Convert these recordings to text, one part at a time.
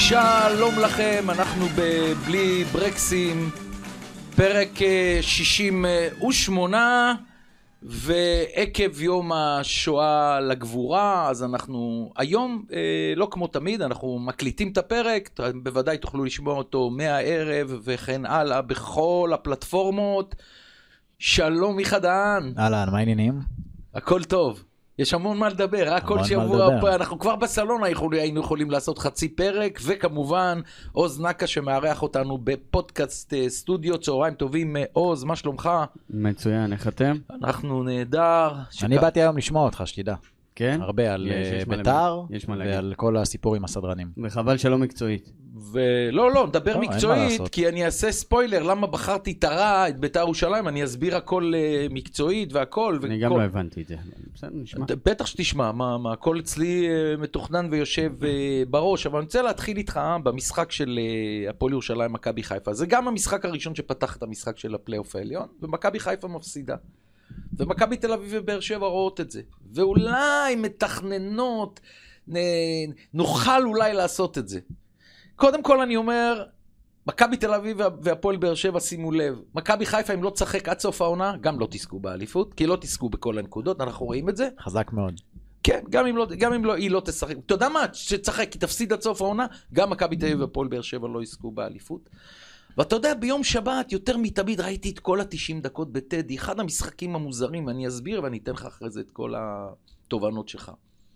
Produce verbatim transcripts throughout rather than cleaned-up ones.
שלום לכם, אנחנו בבלי ברקסים, פרק שישים ושמונה, ועקב יום השואה לגבורה, אז אנחנו היום, לא כמו תמיד, אנחנו מקליטים את הפרק, בוודאי תוכלו לשמוע אותו מהערב וכן הלאה בכל הפלטפורמות. שלום מיכה דהן. אהלן, מה העניינים? הכל טוב. יש המון מה לדבר, רק כל שבוע פה, אנחנו כבר בסלון היינו יכולים לעשות חצי פרק, וכמובן עוז נקה שמארח אותנו בפודקאסט סטודיו. צהריים טובים עוז, מה שלומך? מצוין, איך אתם? אנחנו נהדר. אני באתי היום לשמוע אותך, שתדע. כן? הרבה על ביתר ועל כל הסיפור עם הסדרנים. וחבל שלא מקצועית. ולא, לא, נדבר מקצועית, כי אני אעשה ספוילר, למה בחרתי את הרע, את ביתר ירושלים, אני אסביר הכל מקצועית והכל. אני גם לא הבנתי את זה. בטח שתשמע, מה, הכל אצלי מתוכנן ויושב בראש, אבל אני רוצה להתחיל איתך במשחק של הפועל ירושלים, מכבי חיפה. זה גם המשחק הראשון שפתח את המשחק של הפלייאוף העליון, ומכבי חיפה מפסידה. ומכבי תל אביב ובאר שבע רואות את זה. ואולי מתכננות, נוכל אולי לעשות את זה. קודם כל אני אומר, מכבי תל אביב והפועל באר שבע, שימו לב, מכבי חיפה אם לא תשחק עד סוף העונה, גם לא תזכו באליפות, כי לא תזכו בכל הנקודות, אנחנו רואים את זה. חזק מאוד. כן, גם אם לא, גם אם לא, היא לא תשחק. אתה יודע מה, שתשחק, כי תפסיד עד סוף העונה, גם מכבי תל אביב והפועל באר שבע לא יזכו באליפות. ואתה יודע, ביום שבת, יותר מתמיד, ראיתי את כל ה-תשעים דקות בטדי, אחד המשחקים המוזרים, אני אסביר ואני אתן לך אחרי זה את כל התובנות שלך.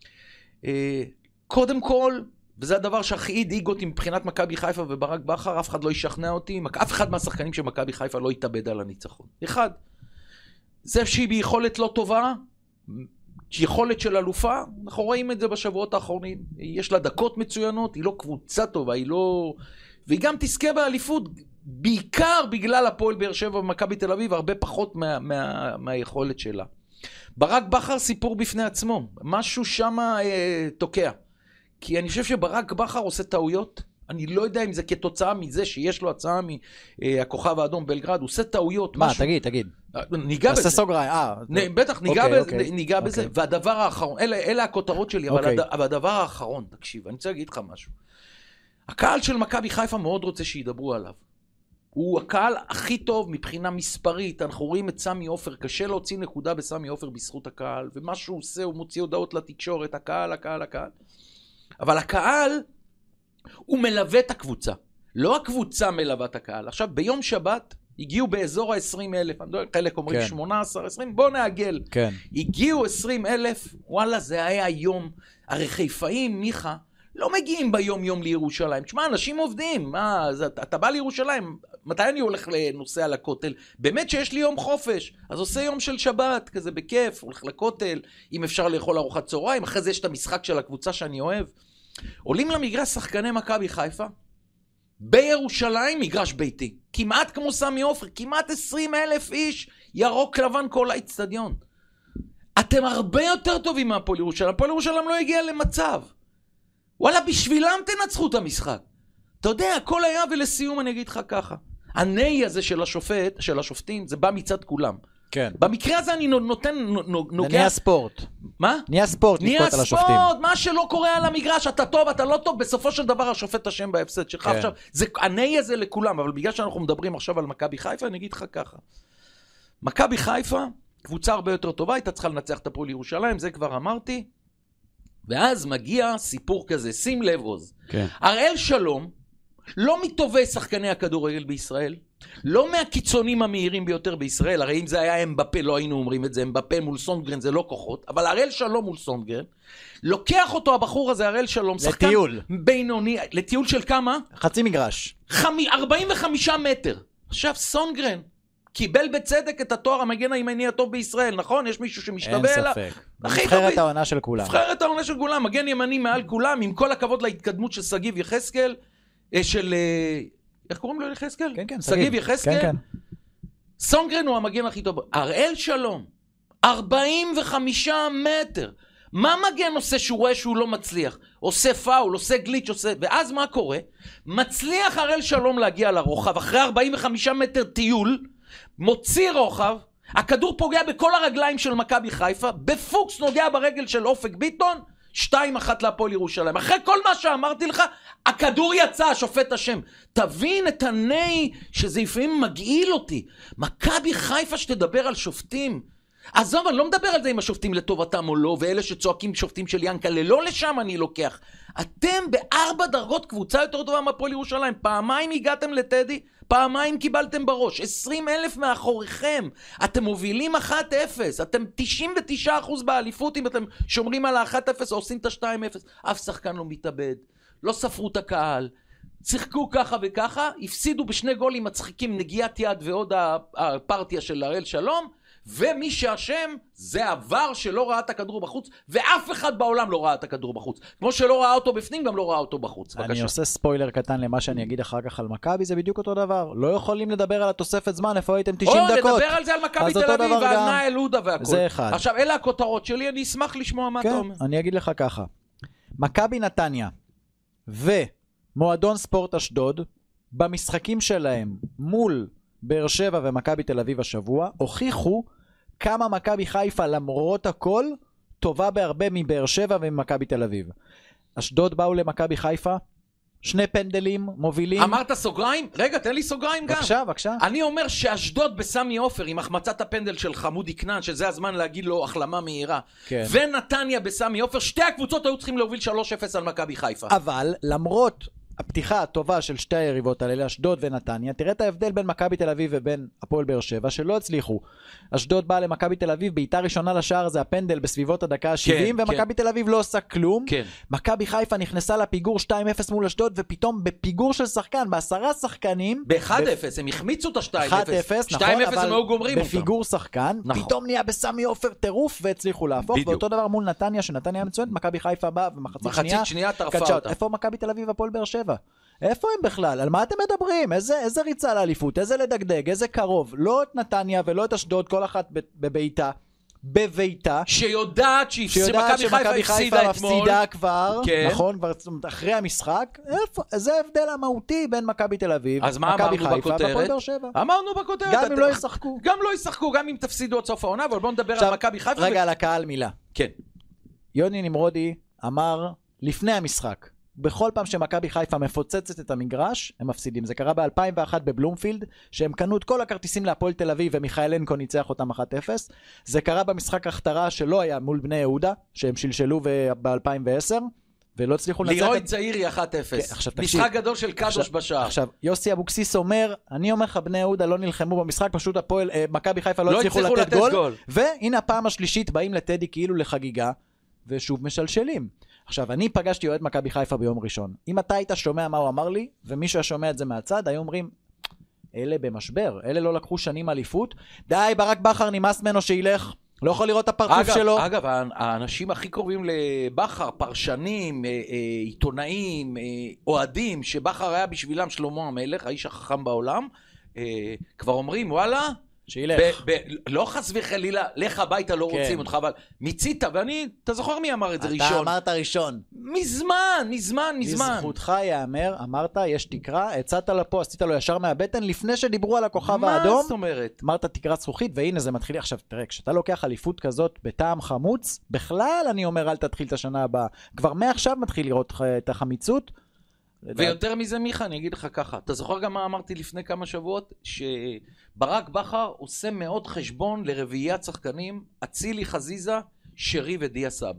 קודם כל, וזה הדבר שהכי הדאיג אותי מבחינת מכבי חיפה וברק בכר, אף אחד לא ישכנע אותי, אף אחד מהשחקנים של מכבי חיפה לא יתאבד על הניצחון. אחד, זה שהיא ביכולת לא טובה, יכולת של אלופה, אנחנו רואים את זה בשבועות האחרונים, יש לה דקות מצוינות, היא לא קבוצה טובה, היא לא... והיא גם תזכה באליפות, בעיקר בגלל הפועל באר שבע ומכבי תל אביב, הרבה פחות מה, מה, מהיכולת שלה. ברק בכר סיפור בפני עצמו, משהו שם אה, תוקע. כי אני חושב שברק בכר עושה טעויות, אני לא יודע אם זה כתוצאה מזה שיש לו הצעה מהכוכב האדום בלגרד, הוא עושה טעויות. מה, משהו... תגיד, תגיד. ניגע בזה. עשה סוגריים, אה. נ, בטח, ניגע, אוקיי, בזה, אוקיי. ניגע אוקיי. בזה. והדבר האחרון, אלה, אלה הכותרות שלי, אוקיי. אבל, הד, אבל הדבר האחרון, תקשיב, אני רוצה להגיד לך משהו. הקהל של מכבי חיפה מאוד רוצה שידברו עליו. הוא הקהל הכי טוב מבחינה מספרית. אנחנו רואים את סמי עופר, קשה להוציא נקודה בסמי עופר בזכות הקהל, ומה שהוא עושה, הוא מוציא הודעות לתקשורת, הקהל, הקהל, הקהל. אבל הקהל, הוא מלווה את הקבוצה. לא הקבוצה מלווה את הקהל. עכשיו, ביום שבת, הגיעו באזור ה-עשרים אלף, חלק אומרים כן. שמונה עשרה, עשרים, בוא נעגל. כן. הגיעו עשרים אלף, וואלה, זה היה יום. הרי חיפאים, מיכה, לא מגיעים ביום יום לירושלים. תשמע, אנשים עובדים. מה, אז אתה, אתה בא לירושלים, מתי אני הולך לנוסע לכותל? באמת שיש לי יום חופש. אז עושה יום של שבת, כזה בכיף, הולך לכותל, אם אפשר לאכול ארוחת צהריים, אחרי זה יש את המשחק של הקבוצה שאני אוהב. עולים למגרש שחקני מכבי חיפה, בירושלים מגרש ביתי. כמעט כמו סמי עופר, כמעט עשרים אלף איש, ירוק לבן כל האצטדיון. אתם הרבה יותר טובים מהפועל ירושלים. הפועל ירושלים לא הגיע למצב. וואלה, בשבילם תנצחו את המשחק. אתה יודע, הכל היה, ולסיום אני אגיד לך ככה. הנאי הזה של השופט, של השופטים, זה בא מצד כולם. כן. במקרה הזה אני נותן, נוגע... זה נהיה ספורט. מה? נהיה ספורט לבכות על השופטים. נהיה ספורט, מה שלא קורה על המגרש, אתה טוב, אתה לא טוב, בסופו של דבר השופט אשם בהפסד שלך. כן. עכשיו, זה הנאי הזה לכולם, אבל בגלל שאנחנו מדברים עכשיו על מכבי חיפה, אני אגיד לך ככה. מכבי חיפה, קבוצה הרבה יותר טובה, הייתה צריכה לנצח את הפועל ירושלים, זה כבר אמרתי. ואז מגיע סיפור כזה, שים לב עוז. כן. הראל שלום, לא מטובי שחקני הכדורגל בישראל, לא מהקיצונים המהירים ביותר בישראל, הרי אם זה היה אמבפה, לא היינו אומרים את זה, אמבפה מול סונגרן זה לא כוחות, אבל הראל שלום מול סונגרן, לוקח אותו הבחור הזה, הראל שלום, שחקן לטיול. בינוני, לטיול של כמה? חצי מגרש. חמי, ארבעים וחמישה מטר. עכשיו סונגרן, קיבל בצדק את התואר המגן הימני הטוב בישראל, נכון? יש מישהו שמשתווה אליו. אין ספק. נבחרת העונה של כולם. נבחרת העונה של כולם, מגן ימני מעל כולם, עם כל הכבוד להתקדמות של סגיב יחזקאל, של... איך קוראים לו יחזקאל? כן, כן. סגיב יחזקאל. כן, כן. סונגרן הוא המגן הכי טוב. הראל שלום, ארבעים וחמישה מטר. מה מגן עושה שהוא רואה שהוא לא מצליח? עושה פאול, עושה גליץ', עושה... ואז מה קורה? מצליח הראל שלום להגיע לרוחב, אחרי ארבעים וחמישה מטר טיול, מוציא רוחב, הכדור פוגע בכל הרגליים של מכבי חיפה, בפוקס נוגע ברגל של אופק ביטון, שתיים אחת להפועל ירושלים. אחרי כל מה שאמרתי לך, הכדור יצא, השופט השם. תבין את הני שזה לפעמים מגעיל אותי. מכבי חיפה שתדבר על שופטים. עזוב, אני לא מדבר על זה אם השופטים לטובתם או לא, ואלה שצועקים שופטים של ינקלה, לא לשם אני לוקח. אתם בארבע דרגות קבוצה יותר טובה מהפועל ירושלים. פעמיים הגעתם לטדי, פעמיים קיבלתם בראש. עשרים אלף מאחוריכם. אתם מובילים אחת אפס. אתם תשעים ותשעה אחוז באליפות אם אתם שומרים על ה-אחת אפס או עושים את ה-שתיים אפס. אף שחקן לא מתאבד. לא ספרו את הקהל. שיחקו ככה וככה. הפסידו בשני גולים מצחיקים, נגיעת יד ועוד הפרטיה של הראל שלום. ומי שאשם זה עבר שלא ראה את הכדור בחוץ, ואף אחד בעולם לא ראה את הכדור בחוץ. כמו שלא ראה אותו בפנים, גם לא ראה אותו בחוץ. אני עושה ספוילר קטן למה שאני אגיד אחר כך על מכבי, זה בדיוק אותו דבר. לא יכולים לדבר על התוספת זמן, איפה הייתם תשעים דקות. או, לדבר על זה על מכבי תל אביב, ועל נאי אלודה והכל. זה אחד. עכשיו, אלה הכותרות שלי, אני אשמח לשמוע מה אתה אומר. כן, אני אגיד לך ככה. מכבי נתניה ומועדון ספורט אשדוד, במשחקים שלהם מול באר שבע ומכבי תל אביב השבוע, הוכיחו כמה מכבי חיפה למרות הכל טובה בהרבה מבאר שבע ומכבי תל אביב. אשדוד באו למכבי חיפה, שני פנדלים מובילים. אמרת סוגריים? רגע, תן לי סוגריים גם. בבקשה, בבקשה. אני אומר שאשדוד בסמי עופר עם החמצת הפנדל של חמודי כנען, שזה הזמן להגיד לו החלמה מהירה. כן. ונתניה בסמי עופר, שתי הקבוצות היו צריכים להוביל שלוש אפס על מכבי חיפה. אבל למרות הפתיחה הטובה של שתי היריבות האלה, אשדוד ונתניה, תראה את ההבדל בין מכבי תל אביב ובין הפועל באר שבע, שלא הצליחו. אשדוד באה למכבי תל אביב, בעיטה ראשונה לשער זה הפנדל בסביבות הדקה ה-שבעים, כן, ומכבי כן. תל אביב לא עושה כלום. כן. מכבי חיפה נכנסה לפיגור שתיים אפס מול אשדוד, ופתאום בפיגור של שחקן, בעשרה שחקנים, ב-אחד אפס, הם החמיצו את ה-שתיים אפס. אחד אפס, נכון, שתיים אפס הם היו גומרים אותם. בפיגור שחקן, נכון. פתאום נהיה בסמי עופר טירוף, והצליחו להפוך, ואותו דבר מול נתניה, שנתניה מצוינת, מכבי חיפה באה, ומחצית שנייה, שנייה טרפה אותה. איפה מכבי תל אביב והפועל באר שבע? איפה הם בכלל? על מה אתם מדברים? איזה, איזה ריצה לאליפות? איזה לדגדג? איזה קרוב? לא את נתניה ולא את אשדוד, כל אחת בביתה, בביתה. שיודעת שמכבי חיפה הפסידה אתמול. מפסידה כבר, כן. נכון? כבר אחרי המשחק. איפה? זה ההבדל המהותי בין מכבי תל אביב, אז מה אמרנו בכותרת? אמרנו בכותרת. גם אם לא ישחקו. גם לא ישחקו, גם אם תפסידו עד סוף העונה, אבל בואו נדבר על מכבי חיפה. רגע, על הקהל מילה. כן. יוני נמרודי אמר לפני המשחק, בכל פעם שמכבי חיפה מפוצצת את המגרש, הם מפסידים. זה קרה ב-אלפיים ואחת בבלומפילד, שהם קנו את כל הכרטיסים להפועל תל אביב, ומיכאלנקו ניצח אותם אחת אפס. זה קרה במשחק הכתרה שלא היה מול בני יהודה, שהם שלשלו ב-אלפיים ועשר, ולא הצליחו לנצח. לירוי צעירי אחת אפס. משחק גדול של קדוש בשער. עכשיו, יוסי אבוקסיס אומר, אני אומר לך, בני יהודה לא נלחמו במשחק, פשוט הפועל, מכבי חיפה לא הצליחו לתת גול. והנה הפעם השלישית באים לטדי כאילו לחגיגה, ושוב משלשלים. עכשיו, אני פגשתי אוהד מכבי חיפה ביום ראשון. אם אתה היית שומע מה הוא אמר לי, ומישהו שומע את זה מהצד, היו אומרים, אלה במשבר, אלה לא לקחו שנים אליפות, די, ברק בכר נמאס ממנו שילך, לא יכול לראות את הפרצוף אגב, שלו. אגב, האנשים הכי קרובים לבכר, פרשנים, עיתונאים, אוהדים, שבכר היה בשבילם שלמה המלך, האיש החכם בעולם, כבר אומרים, וואלה, שילך. ב- ב- לא חס וחלילה, לך הביתה לא כן. רוצים אותך, אבל מיצית, ואני, אתה זוכר מי אמר את זה אתה ראשון? אתה אמרת ראשון. מזמן, מזמן, מזמן. לזכותך יאמר, אמרת, יש תקרה, הצעת לפה, עשית לו ישר מהבטן, לפני שדיברו על הכוכב מה האדום. מה זאת אומרת? אמרת תקרת זכוכית, והנה זה מתחיל. עכשיו, תראה, כשאתה לוקח אליפות כזאת בטעם חמוץ, בכלל אני אומר, אל תתחיל את השנה הבאה. כבר מעכשיו מתחיל לראות את החמיצות, ויותר מזה מיכה, אני אגיד לך ככה, אתה זוכר גם מה אמרתי לפני כמה שבועות? שברק בכר עושה מאוד חשבון לרביעיית שחקנים, אצילי, חזיזה, שרי ודיה סבא.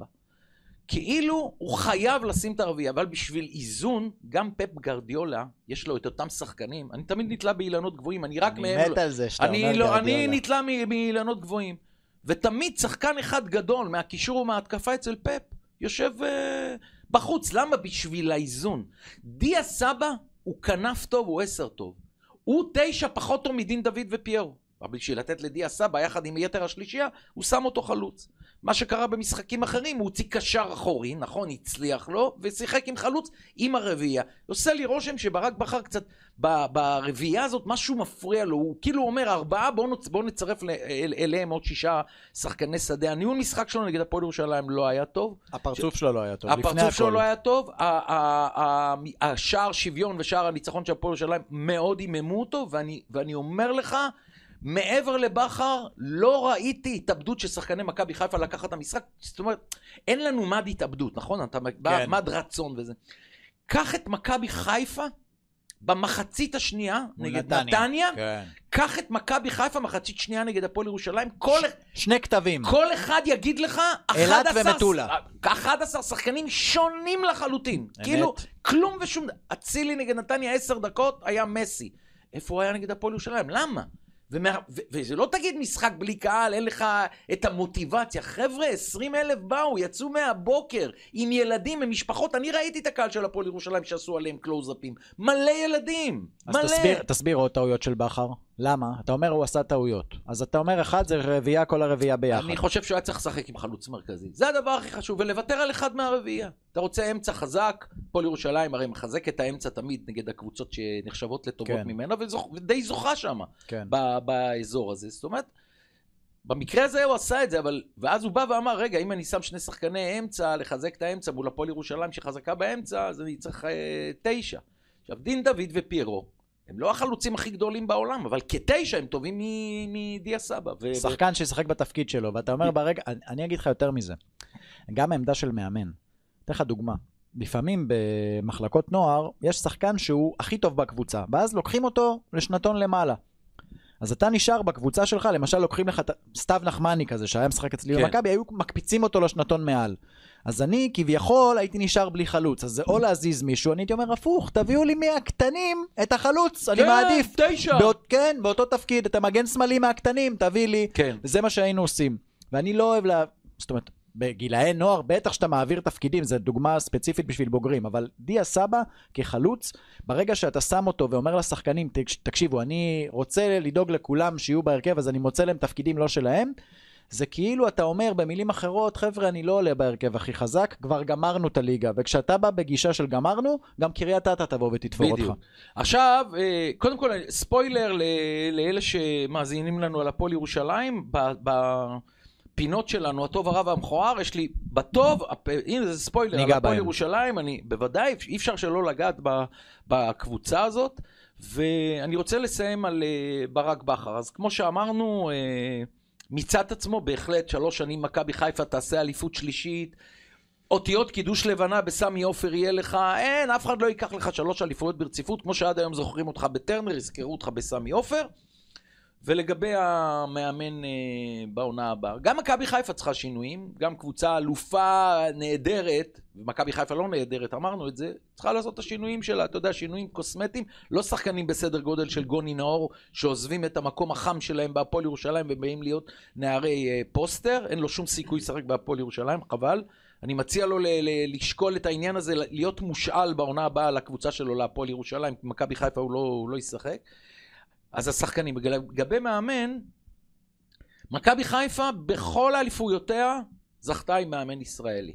כאילו הוא חייב לשים את הרביעייה, אבל בשביל איזון, גם פפ גרדיולה, יש לו את אותם שחקנים, אני תמיד נתלה באילנות גבוהים, אני רק מהם... אני מת על זה שאתה אומר גרדיולה. אני נתלה מאילנות גבוהים, ותמיד שחקן אחד גדול מהקישור ומההתקפה אצל פפ, יושב... בחוץ, למה? בשביל האיזון. דיה סבא הוא כנף טוב, הוא עשר טוב. הוא תשע פחות טוב מדין דוד ופיירו. אבל בשביל לתת לדיה סבא, יחד עם יתר השלישייה, הוא שם אותו חלוץ. מה שקרה במשחקים אחרים, הוא הוציא קשר אחורי, נכון, הצליח לו, ושיחק עם חלוץ עם הרביעייה. עושה לי רושם שברק בכר קצת, ברביעייה הזאת, משהו מפריע לו. הוא כאילו אומר, ארבעה, בואו בוא נצרף אל, אליהם עוד שישה שחקני שדה. הניהול משחק שלו נגד הפועל ירושלים לא היה טוב. הפרצוף ש... שלו לא היה טוב. הפרצוף שלו לא היה טוב. השער שוויון ושער הניצחון של הפועל ירושלים מאוד היממו אותו, ואני, ואני אומר לך, מעבר לבחר, לא ראיתי התאבדות של שחקני מכבי חיפה לקחת את המשחק. זאת אומרת, אין לנו מד התאבדות, נכון? אתה כן. מד רצון וזה. קח את מכבי חיפה, במחצית השנייה, נגד נתניה, כן. קח את מכבי חיפה, מחצית שנייה נגד הפועל ירושלים, כל... ש... שני כתבים. כל אחד יגיד לך, אלת ומטולה. אחד עשר שחקנים שונים לחלוטין. אמת. כאילו, כלום ושום... אצילי נגד נתניה עשר דקות, היה מסי. איפה הוא היה נגד הפועל ירושלים? למה? ומה... ו... וזה לא תגיד משחק בלי קהל, אין לך את המוטיבציה. חבר'ה, עשרים אלף באו, יצאו מהבוקר, עם ילדים, עם משפחות. אני ראיתי את הקהל של הפועל ירושלים שעשו עליהם קלוז-אפים. מלא ילדים, אז מלא. תסביר, תסביר עוד טעויות של בכר. למה? אתה אומר הוא עשה טעויות. אז אתה אומר אחד זה רביעייה, כל הרביעייה ביחד. אני חושב שהוא היה צריך לשחק עם חלוץ מרכזי. זה הדבר הכי חשוב, ולוותר על אחד מהרביעייה. אתה רוצה אמצע חזק, הפועל ירושלים הרי מחזק את האמצע תמיד נגד הקבוצות שנחשבות לטובות כן. ממנה, וזוכ... ודי זוכה שם כן. ב... באזור הזה. זאת אומרת, במקרה הזה הוא עשה את זה, אבל... ואז הוא בא ואמר, רגע, אם אני שם שני שחקני אמצע, לחזק את האמצע מול הפועל ירושלים שחזקה באמצע, אז אני צריך אה, תשע. עכשיו, דין דוד ופיירו, הם לא החלוצים הכי גדולים בעולם, אבל כתשע הם טובים מדיה סבא. ו... שחקן שישחק בתפקיד שלו, ואתה אומר ברגע, אני אגיד לך יותר מזה, גם העמדה של מאמן. אתן לך דוגמה, לפעמים במחלקות נוער, יש שחקן שהוא הכי טוב בקבוצה, ואז לוקחים אותו לשנתון למעלה. אז אתה נשאר בקבוצה שלך, למשל לוקחים לך סתיו נחמני כזה, שהיה משחק אצלי כן. במכבי, היו מקפיצים אותו לשנתון מעל. אז אני כביכול הייתי נשאר בלי חלוץ, אז זה או להזיז מישהו, אני הייתי אומר, הפוך, תביאו לי מהקטנים את החלוץ, כן, אני מעדיף. תשע. באות, כן, באותו תפקיד, את המגן שמאלי מהקטנים, תביא לי. כן. וזה מה שהיינו עושים. ואני לא אוהב לה... זאת אומרת, בגילאי נוער, בטח שאתה מעביר תפקידים, זו דוגמה ספציפית בשביל בוגרים, אבל דיה סבא כחלוץ, ברגע שאתה שם אותו ואומר לשחקנים, תקשיבו, אני רוצה לדאוג לכולם שיהיו בהרכב, אז אני מוצא להם תפקידים לא שלהם, זה כאילו אתה אומר במילים אחרות, חבר'ה, אני לא עולה בהרכב הכי חזק, כבר גמרנו את הליגה, וכשאתה בא בגישה של גמרנו, גם קריית אתא תבוא ותתפור אותך. עכשיו, קודם כל, ספוילר לאלה שמאזינים לנו על הפועל ירושלים, בפינות שלנו, הטוב הרע והמכוער, יש לי בטוב, הנה זה ספוילר על הפועל ירושלים, אני בוודאי, אי אפשר שלא לגעת בקבוצה הזאת, ואני רוצה לסיים על ברק בכר. אז כמו שאמרנו, מצאת עצמו בהחלט שלוש שנים מכבי חיפה תעשה אליפות שלישית, אותיות קידוש לבנה בסמי עופר יהיה לך, אין, אף אחד לא ייקח לך שלוש אליפויות ברציפות, כמו שעד היום זוכרים אותך בטרנר, יזכרו אותך בסמי עופר. ולגבי המאמן אה, בעונה הבאה, גם מכבי חיפה צריכה שינויים, גם קבוצה אלופה נהדרת, ומכבי חיפה לא נהדרת, אמרנו את זה, צריכה לעשות את השינויים שלה, אתה יודע, שינויים קוסמטיים, לא שחקנים בסדר גודל של גוני נאור, שעוזבים את המקום החם שלהם בהפועל ירושלים, ובאים להיות נערי אה, פוסטר, אין לו שום סיכוי לשחק בהפועל ירושלים, חבל. אני מציע לו ל- ל- לשקול את העניין הזה, להיות מושאל בעונה הבאה לקבוצה שלו להפועל ירושלים, כי מכבי חיפה הוא לא, הוא לא ישחק. אז השחקנים, לגבי מאמן, מכבי חיפה בכל האליפויותיה זכתה עם מאמן ישראלי.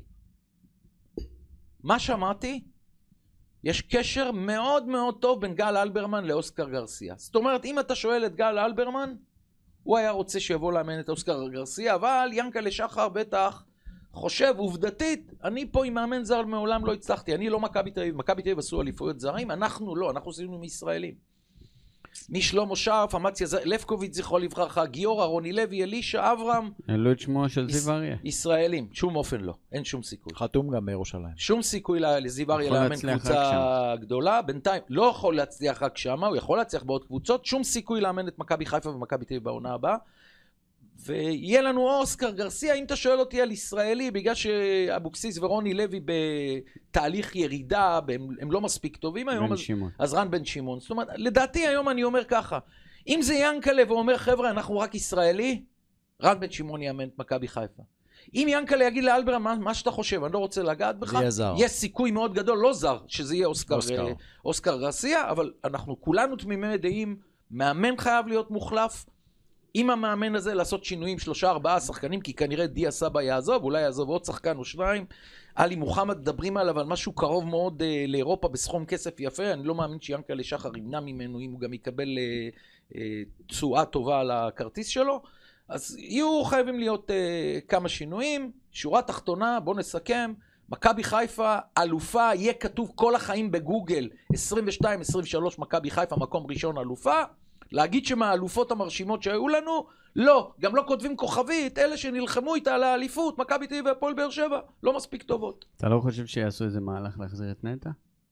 מה שמעתי? יש קשר מאוד מאוד טוב בין גל אלברמן לאוסקר גרסיה. זאת אומרת, אם אתה שואל את גל אלברמן, הוא היה רוצה שיבוא לאמן את אוסקר גרסיה, אבל ינקלה שחר בטח חושב עובדתית, אני פה עם מאמן זר מעולם לא הצלחתי, אני לא מכבי תל אביב, מכבי תל אביב עשו אליפויות זרים, אנחנו לא, אנחנו עשינו מישראלים. משלמה שרף, אמציה לפקוביץ' זכרו לברכה, גיורא, רוני לוי, אלישע, אברהם. העלו את שמו של זיו אריה. ישראלים, שום אופן לא, אין שום סיכוי. חתום גם בירושלים. שום סיכוי לזיו אריה לאמן קבוצה גדולה, בינתיים לא יכול להצליח רק שמה, הוא יכול להצליח בעוד קבוצות, שום סיכוי לאמן את מכבי חיפה ומכבי תל אביב בעונה הבאה. ויהיה לנו אוסקר גרסיה, אם אתה שואל אותי על ישראלי, בגלל שאבוקסיס ורוני לוי בתהליך ירידה, הם, הם לא מספיק טובים היום, אז, אז רן בן שמעון. זאת אומרת, לדעתי היום אני אומר ככה, אם זה ינקלה ואומר, חבר'ה, אנחנו רק ישראלי, רן בן שמעון יאמן את מכבי חיפה. אם ינקלה יגיד לאלברמן, מה, מה שאתה חושב, אני לא רוצה לגעת בך, יש סיכוי מאוד גדול, לא זר, שזה יהיה אוסקר, אוסקר. אוסקר גרסיה, אבל אנחנו כולנו תמימי דעים, מאמן חייב להיות מוחלף, עם המאמן הזה לעשות שינויים שלושה ארבעה שחקנים, כי כנראה דיה סבא יעזוב, אולי יעזוב עוד שחקן או שניים. עלי מוחמד מדברים עליו על משהו קרוב מאוד אה, לאירופה בסכום כסף יפה, אני לא מאמין שיאנקלה שחר ימנע ממנו אם הוא גם יקבל אה, אה, תשואה טובה על הכרטיס שלו. אז יהיו חייבים להיות אה, כמה שינויים. שורה תחתונה, בוא נסכם, מכבי חיפה, אלופה, יהיה כתוב כל החיים בגוגל, עשרים ושתיים עשרים ושלוש מכבי חיפה, מקום ראשון אלופה. להגיד שמהאלופות המרשימות שהיו לנו, לא, גם לא כותבים כוכבית, אלה שנלחמו איתה על האליפות, מכבי תל אביב והפועל באר שבע, לא מספיק טובות. אתה לא חושב שיעשו איזה מהלך להחזיר את נטע?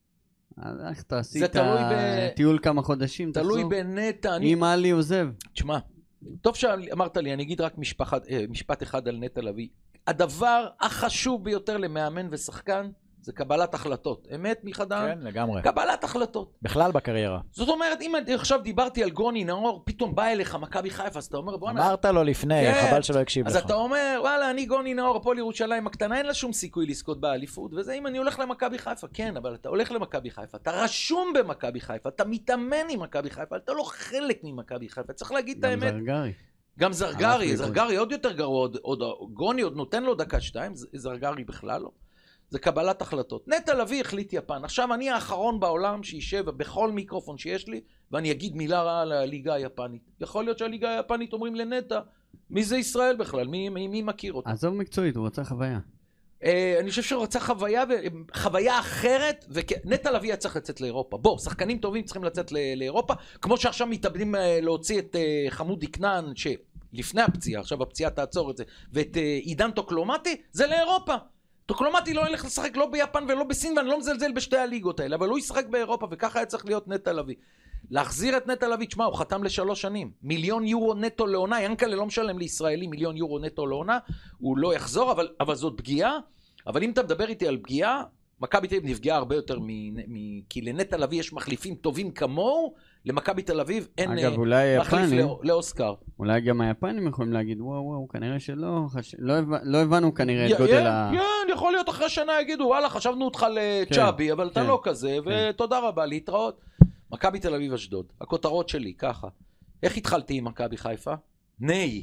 איך תעשי זה את תלוי הטיול כמה חודשים, תחזור? תלוי בנטע. אם עלי עוזב. תשמע, טוב שאמרת לי, אני אגיד רק משפט, משפט אחד על נטע לביא. הדבר החשוב ביותר למאמן ושחקן, זה קבלת החלטות. אמת, מחדן? כן, לגמרי. קבלת החלטות. בכלל בקריירה. זאת אומרת, אם עכשיו דיברתי על גוני נאור, פתאום בא אליך מכבי חיפה, אז אתה אומר, בוא נע... אמרת לו לפני, כן. חבל שלא הקשיב אז לך. אז אתה אומר, וואלה, אני גוני נאור, הפועל ירושלים הקטנה, אין לה שום סיכוי לזכות באליפות, וזה אם אני הולך למכבי חיפה, כן, אבל אתה הולך למכבי חיפה, אתה רשום במכבי חיפה, אתה מתאמן עם מכבי חיפה, אתה לא חלק ממכבי חיפה, צריך להגיד את האמת. גם זרגרי. גם זרגרי, זרגרי עוד יותר גרוע, עוד, עוד, גוני עוד נותן לו דקה שתיים, זרגרי בכלל לא. זה קבלת החלטות. נטע לביא החליט יפן. עכשיו אני האחרון בעולם שישב בכל מיקרופון שיש לי, ואני אגיד מילה רעה על הליגה היפנית. יכול להיות שהליגה היפנית אומרים לנטע, מי זה ישראל בכלל? מי, מי, מי מכיר אותה? עזוב מקצועית, הוא רוצה חוויה. אה, אני חושב שהוא רוצה חוויה, חוויה אחרת, ונטע לביא צריך לצאת לאירופה. בוא, שחקנים טובים צריכים לצאת לאירופה, כמו שעכשיו מתאבדים להוציא את חמודי כנען, שלפני הפציעה, עכשיו הפציעה תעצור את זה, ואת עידן טוקלומטי, זה לאירופה. טוקלומטי לא ילך לשחק לא ביפן ולא בסין, ואני לא מזלזל בשתי הליגות האלה, אבל הוא ישחק באירופה, וככה היה צריך להיות נטע לביא. להחזיר את נטע לביא, תשמע, הוא חתם לשלוש שנים. מיליון יורו נטו לעונה, ינקלה לא משלם לישראלי מיליון יורו נטו לעונה, הוא לא יחזור, אבל, אבל זאת פגיעה. אבל אם אתה מדבר איתי על פגיעה, מכבי תל אביב נפגעה הרבה יותר, מ, מ, כי לנטע לביא יש מחליפים טובים כמוהו, למכבי תל אביב אין אגב, אולי מחליף היפנים, לא, לאוסקר. אולי גם היפנים יכולים להגיד, וואו, וואו, כנראה שלא, חש... לא, הבנ... לא הבנו כנראה את י- גודל י- ה... כן, יכול להיות אחרי שנה יגידו, וואלה, חשבנו אותך לצ'אבי, כן, אבל אתה כן, לא כזה, כן. ותודה רבה, להתראות. מכבי תל אביב אשדוד, הכותרות שלי, ככה. איך התחלתי עם מכבי חיפה? ניי.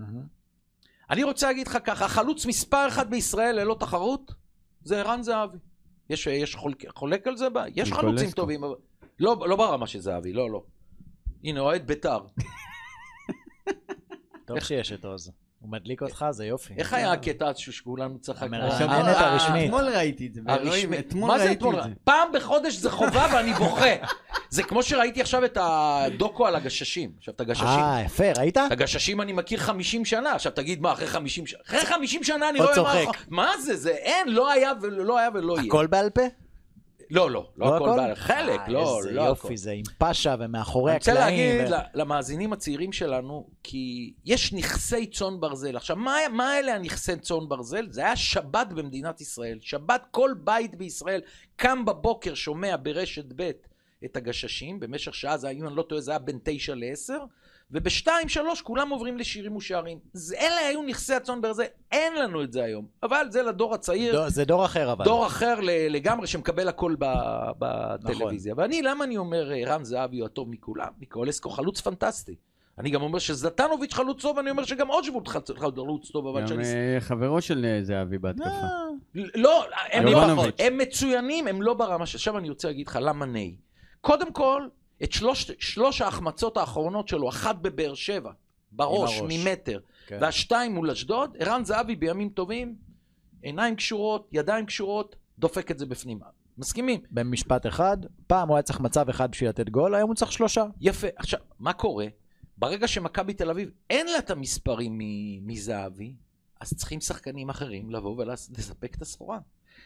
אני רוצה להגיד לך ככה, החלוץ מספר אחד בישראל ללא תחרות, זה ערן זהבי. יש, יש חולק, חולק על זה? בה? יש חלוצים טובים, אבל... לא, לא ברמה של זהבי, לא, לא. הנה, אוהד ביתר. טוב שיש את עוז. הוא מדליק אותך, זה יופי. איך היה הקטע שכולנו צחק? המראיינת הרשמית. אתמול ראיתי את זה. אתמול מה זה ראיתי אתמול? את זה. פעם בחודש זה חובה ואני בוכה. זה כמו שראיתי עכשיו את הדוקו על הגששים. עכשיו, את הגששים. אה, יפה, ראית? את הגששים אני מכיר חמישים שנה. עכשיו, תגיד, מה, אחרי חמישים שנה? אחרי חמישים שנה אני עוד רואה מה... צוחק. מה זה? זה אין, לא היה ולא היה ולא יהיה. הכל בעל פה? לא, לא, לא הכל בעל. חלק, אה, לא, לא הכל. איזה יופי, זה עם פאשה ומאחורי אני רוצה הקלעים. להגיד למאזינים הצעירים שלנו, כי יש נכסי צאן ברזל. עכשיו, מה, מה אלה הנכסי צאן ברזל? זה היה שבת במדינת ישראל. שבת, כל בית בישראל קם בבוקר, שומע ברשת ב' את הגששים, במשך שעה, זה, אם אני לא טועה, זה היה בין תשע לעשר, ובשתיים, שלוש, כולם עוברים לשירים ושערים. זה, אלה היו נכסי הצאן ברזל, אין לנו את זה היום. אבל זה לדור הצעיר. דור, זה דור אחר אבל. דור אחר לגמרי, שמקבל הכל בטלוויזיה. נכון. ואני, למה אני אומר, ערן זהבי הוא הטוב מכולם? ניקולסקו חלוץ פנטסטי. אני גם אומר שזטנוביץ' חלוץ טוב, אני אומר שגם אוג'ווד חלוץ טוב, אבל גם שאני... חברו של זהבי בהתקפה. לא, הם לא, הם מצוינים, הם לא ברמה ש... עכשיו אני רוצה להגיד לך, למה ניי? קודם כל, את שלוש, שלוש ההחמצות האחרונות שלו, אחת בבאר שבע, בראש, ממטר, כן. והשתיים מול אשדוד, ערן זהבי בימים טובים, עיניים קשורות, ידיים קשורות, דופק את זה בפנים. מסכימים? במשפט אחד, פעם הוא היה צריך מצב אחד בשביל לתת גול, היום הוא צריך שלושה. יפה. עכשיו, מה קורה? ברגע שמכבי תל אביב אין לה את המספרים מזהבי, אז צריכים שחקנים אחרים לבוא ולספק את הסחורה.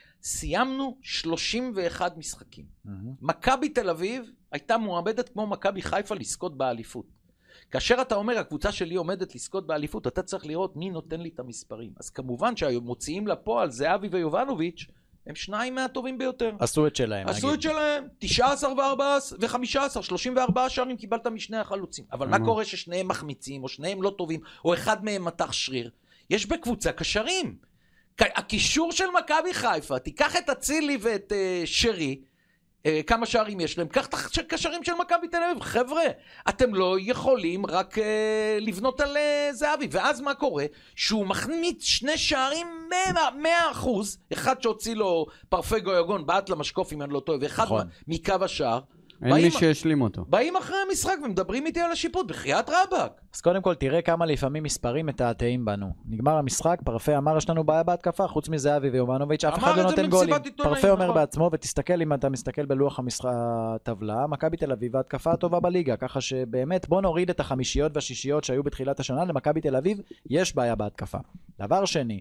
סיימנו שלושים ואחד משחקים. Mm-hmm. מכבי תל אביב הייתה מועמדת כמו מכבי חיפה לזכות באליפות. כאשר אתה אומר, הקבוצה שלי עומדת לזכות באליפות, אתה צריך לראות מי נותן לי את המספרים. אז כמובן שהמוציאים לפועל, זהבי ויובנוביץ', הם שניים מהטובים ביותר. עשו את שלהם. עשו את שלהם, תשע עשרה ו-חמש עשרה, שלושים וארבעה שערים קיבלת משני החלוצים. אבל מה קורה ששניהם מחמיצים, או שניהם לא טובים, או אחד מהם מתח שריר? יש בקבוצה קשרים. הקישור של מכבי חיפה, תיקח את הצילי ואת uh, שרי, uh, כמה שערים יש להם, קח את הקשרים של מכבי תל אביב, חבר'ה, אתם לא יכולים רק uh, לבנות על uh, זהבי, ואז מה קורה? שהוא מחמיץ שני שערים מאה אחוז, אחד שהוציא לו פרפגו יגון, בעט למשקוף אם אני לא טועה, ואחד נכון. מקו השער, אין מי שישלים אותו. באים אחרי המשחק ומדברים איתי על השיפוט, בחיית רבק. אז קודם כל, תראה כמה לפעמים מספרים מתעתעים בנו. נגמר המשחק, פרפה אמר, יש לנו בעיה בהתקפה, חוץ מזהבי ויובנוביץ', אף אחד לא נותן גולים. פרפה אומר בעצמו, ותסתכל אם אתה מסתכל בלוח הטבלה, מכבי תל אביב, ההתקפה הטובה בליגה, ככה שבאמת בוא נוריד את החמישיות והשישיות שהיו בתחילת השנה, למכבי תל אביב יש בעיה בהתקפה. דבר שני,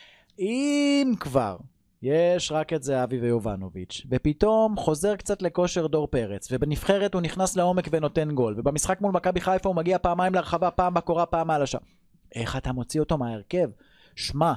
אם כבר יש רק את זהבי ויובנוביץ', ופתאום חוזר קצת לכושר דור פרץ, ובנבחרת הוא נכנס לעומק ונותן גול, ובמשחק מול מכבי חיפה הוא מגיע פעמיים להרחבה, פעם בקורה, פעם על השעה. איך אתה מוציא אותו מהרכב? שמה,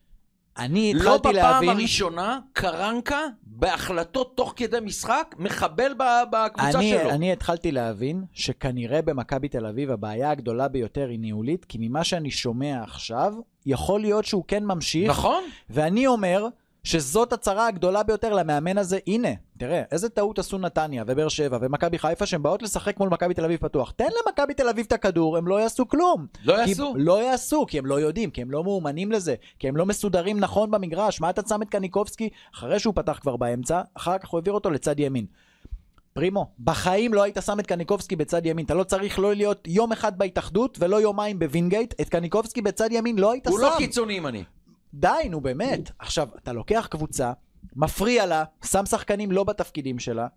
אני התחלתי להבין... לא בפעם הראשונה, קרנקה, בהחלטות תוך כדי משחק, מחבל בקבוצה אני, שלו. אני התחלתי להבין שכנראה במכבי תל אביב הבעיה הגדולה ביותר היא ניהולית, כי ממה שאני שומע עכשיו, יכול להיות שהוא כן ממשיך. נכון. ואני אומר... שזאת הצרה הגדולה ביותר למאמן הזה. הנה, תראה, איזה טעות עשו נתניה ובאר שבע ומכבי חיפה שהם באות לשחק מול מכבי תל אביב פתוח. תן למכבי תל אביב את הכדור, הם לא יעשו כלום. לא יעשו. לא יעשו, כי הם לא יודעים, כי הם לא מאומנים לזה, כי הם לא מסודרים נכון במגרש. מה אתה שם את קניקובסקי אחרי שהוא פתח כבר באמצע, אחר כך הוא העביר אותו לצד ימין. פרימו, בחיים לא היית שם את קניקובסקי בצד ימין. אתה לא צריך לא להיות יום אחד בהתאחדות ולא יומיים בווינגייט. את קניקובסקי בצד ימין לא היית שם. הוא לא קיצוני ימני. די, נו באמת. עכשיו, אתה לוקח קבוצה, מפריע לה, שם שחקנים לא בתפקידים שלה,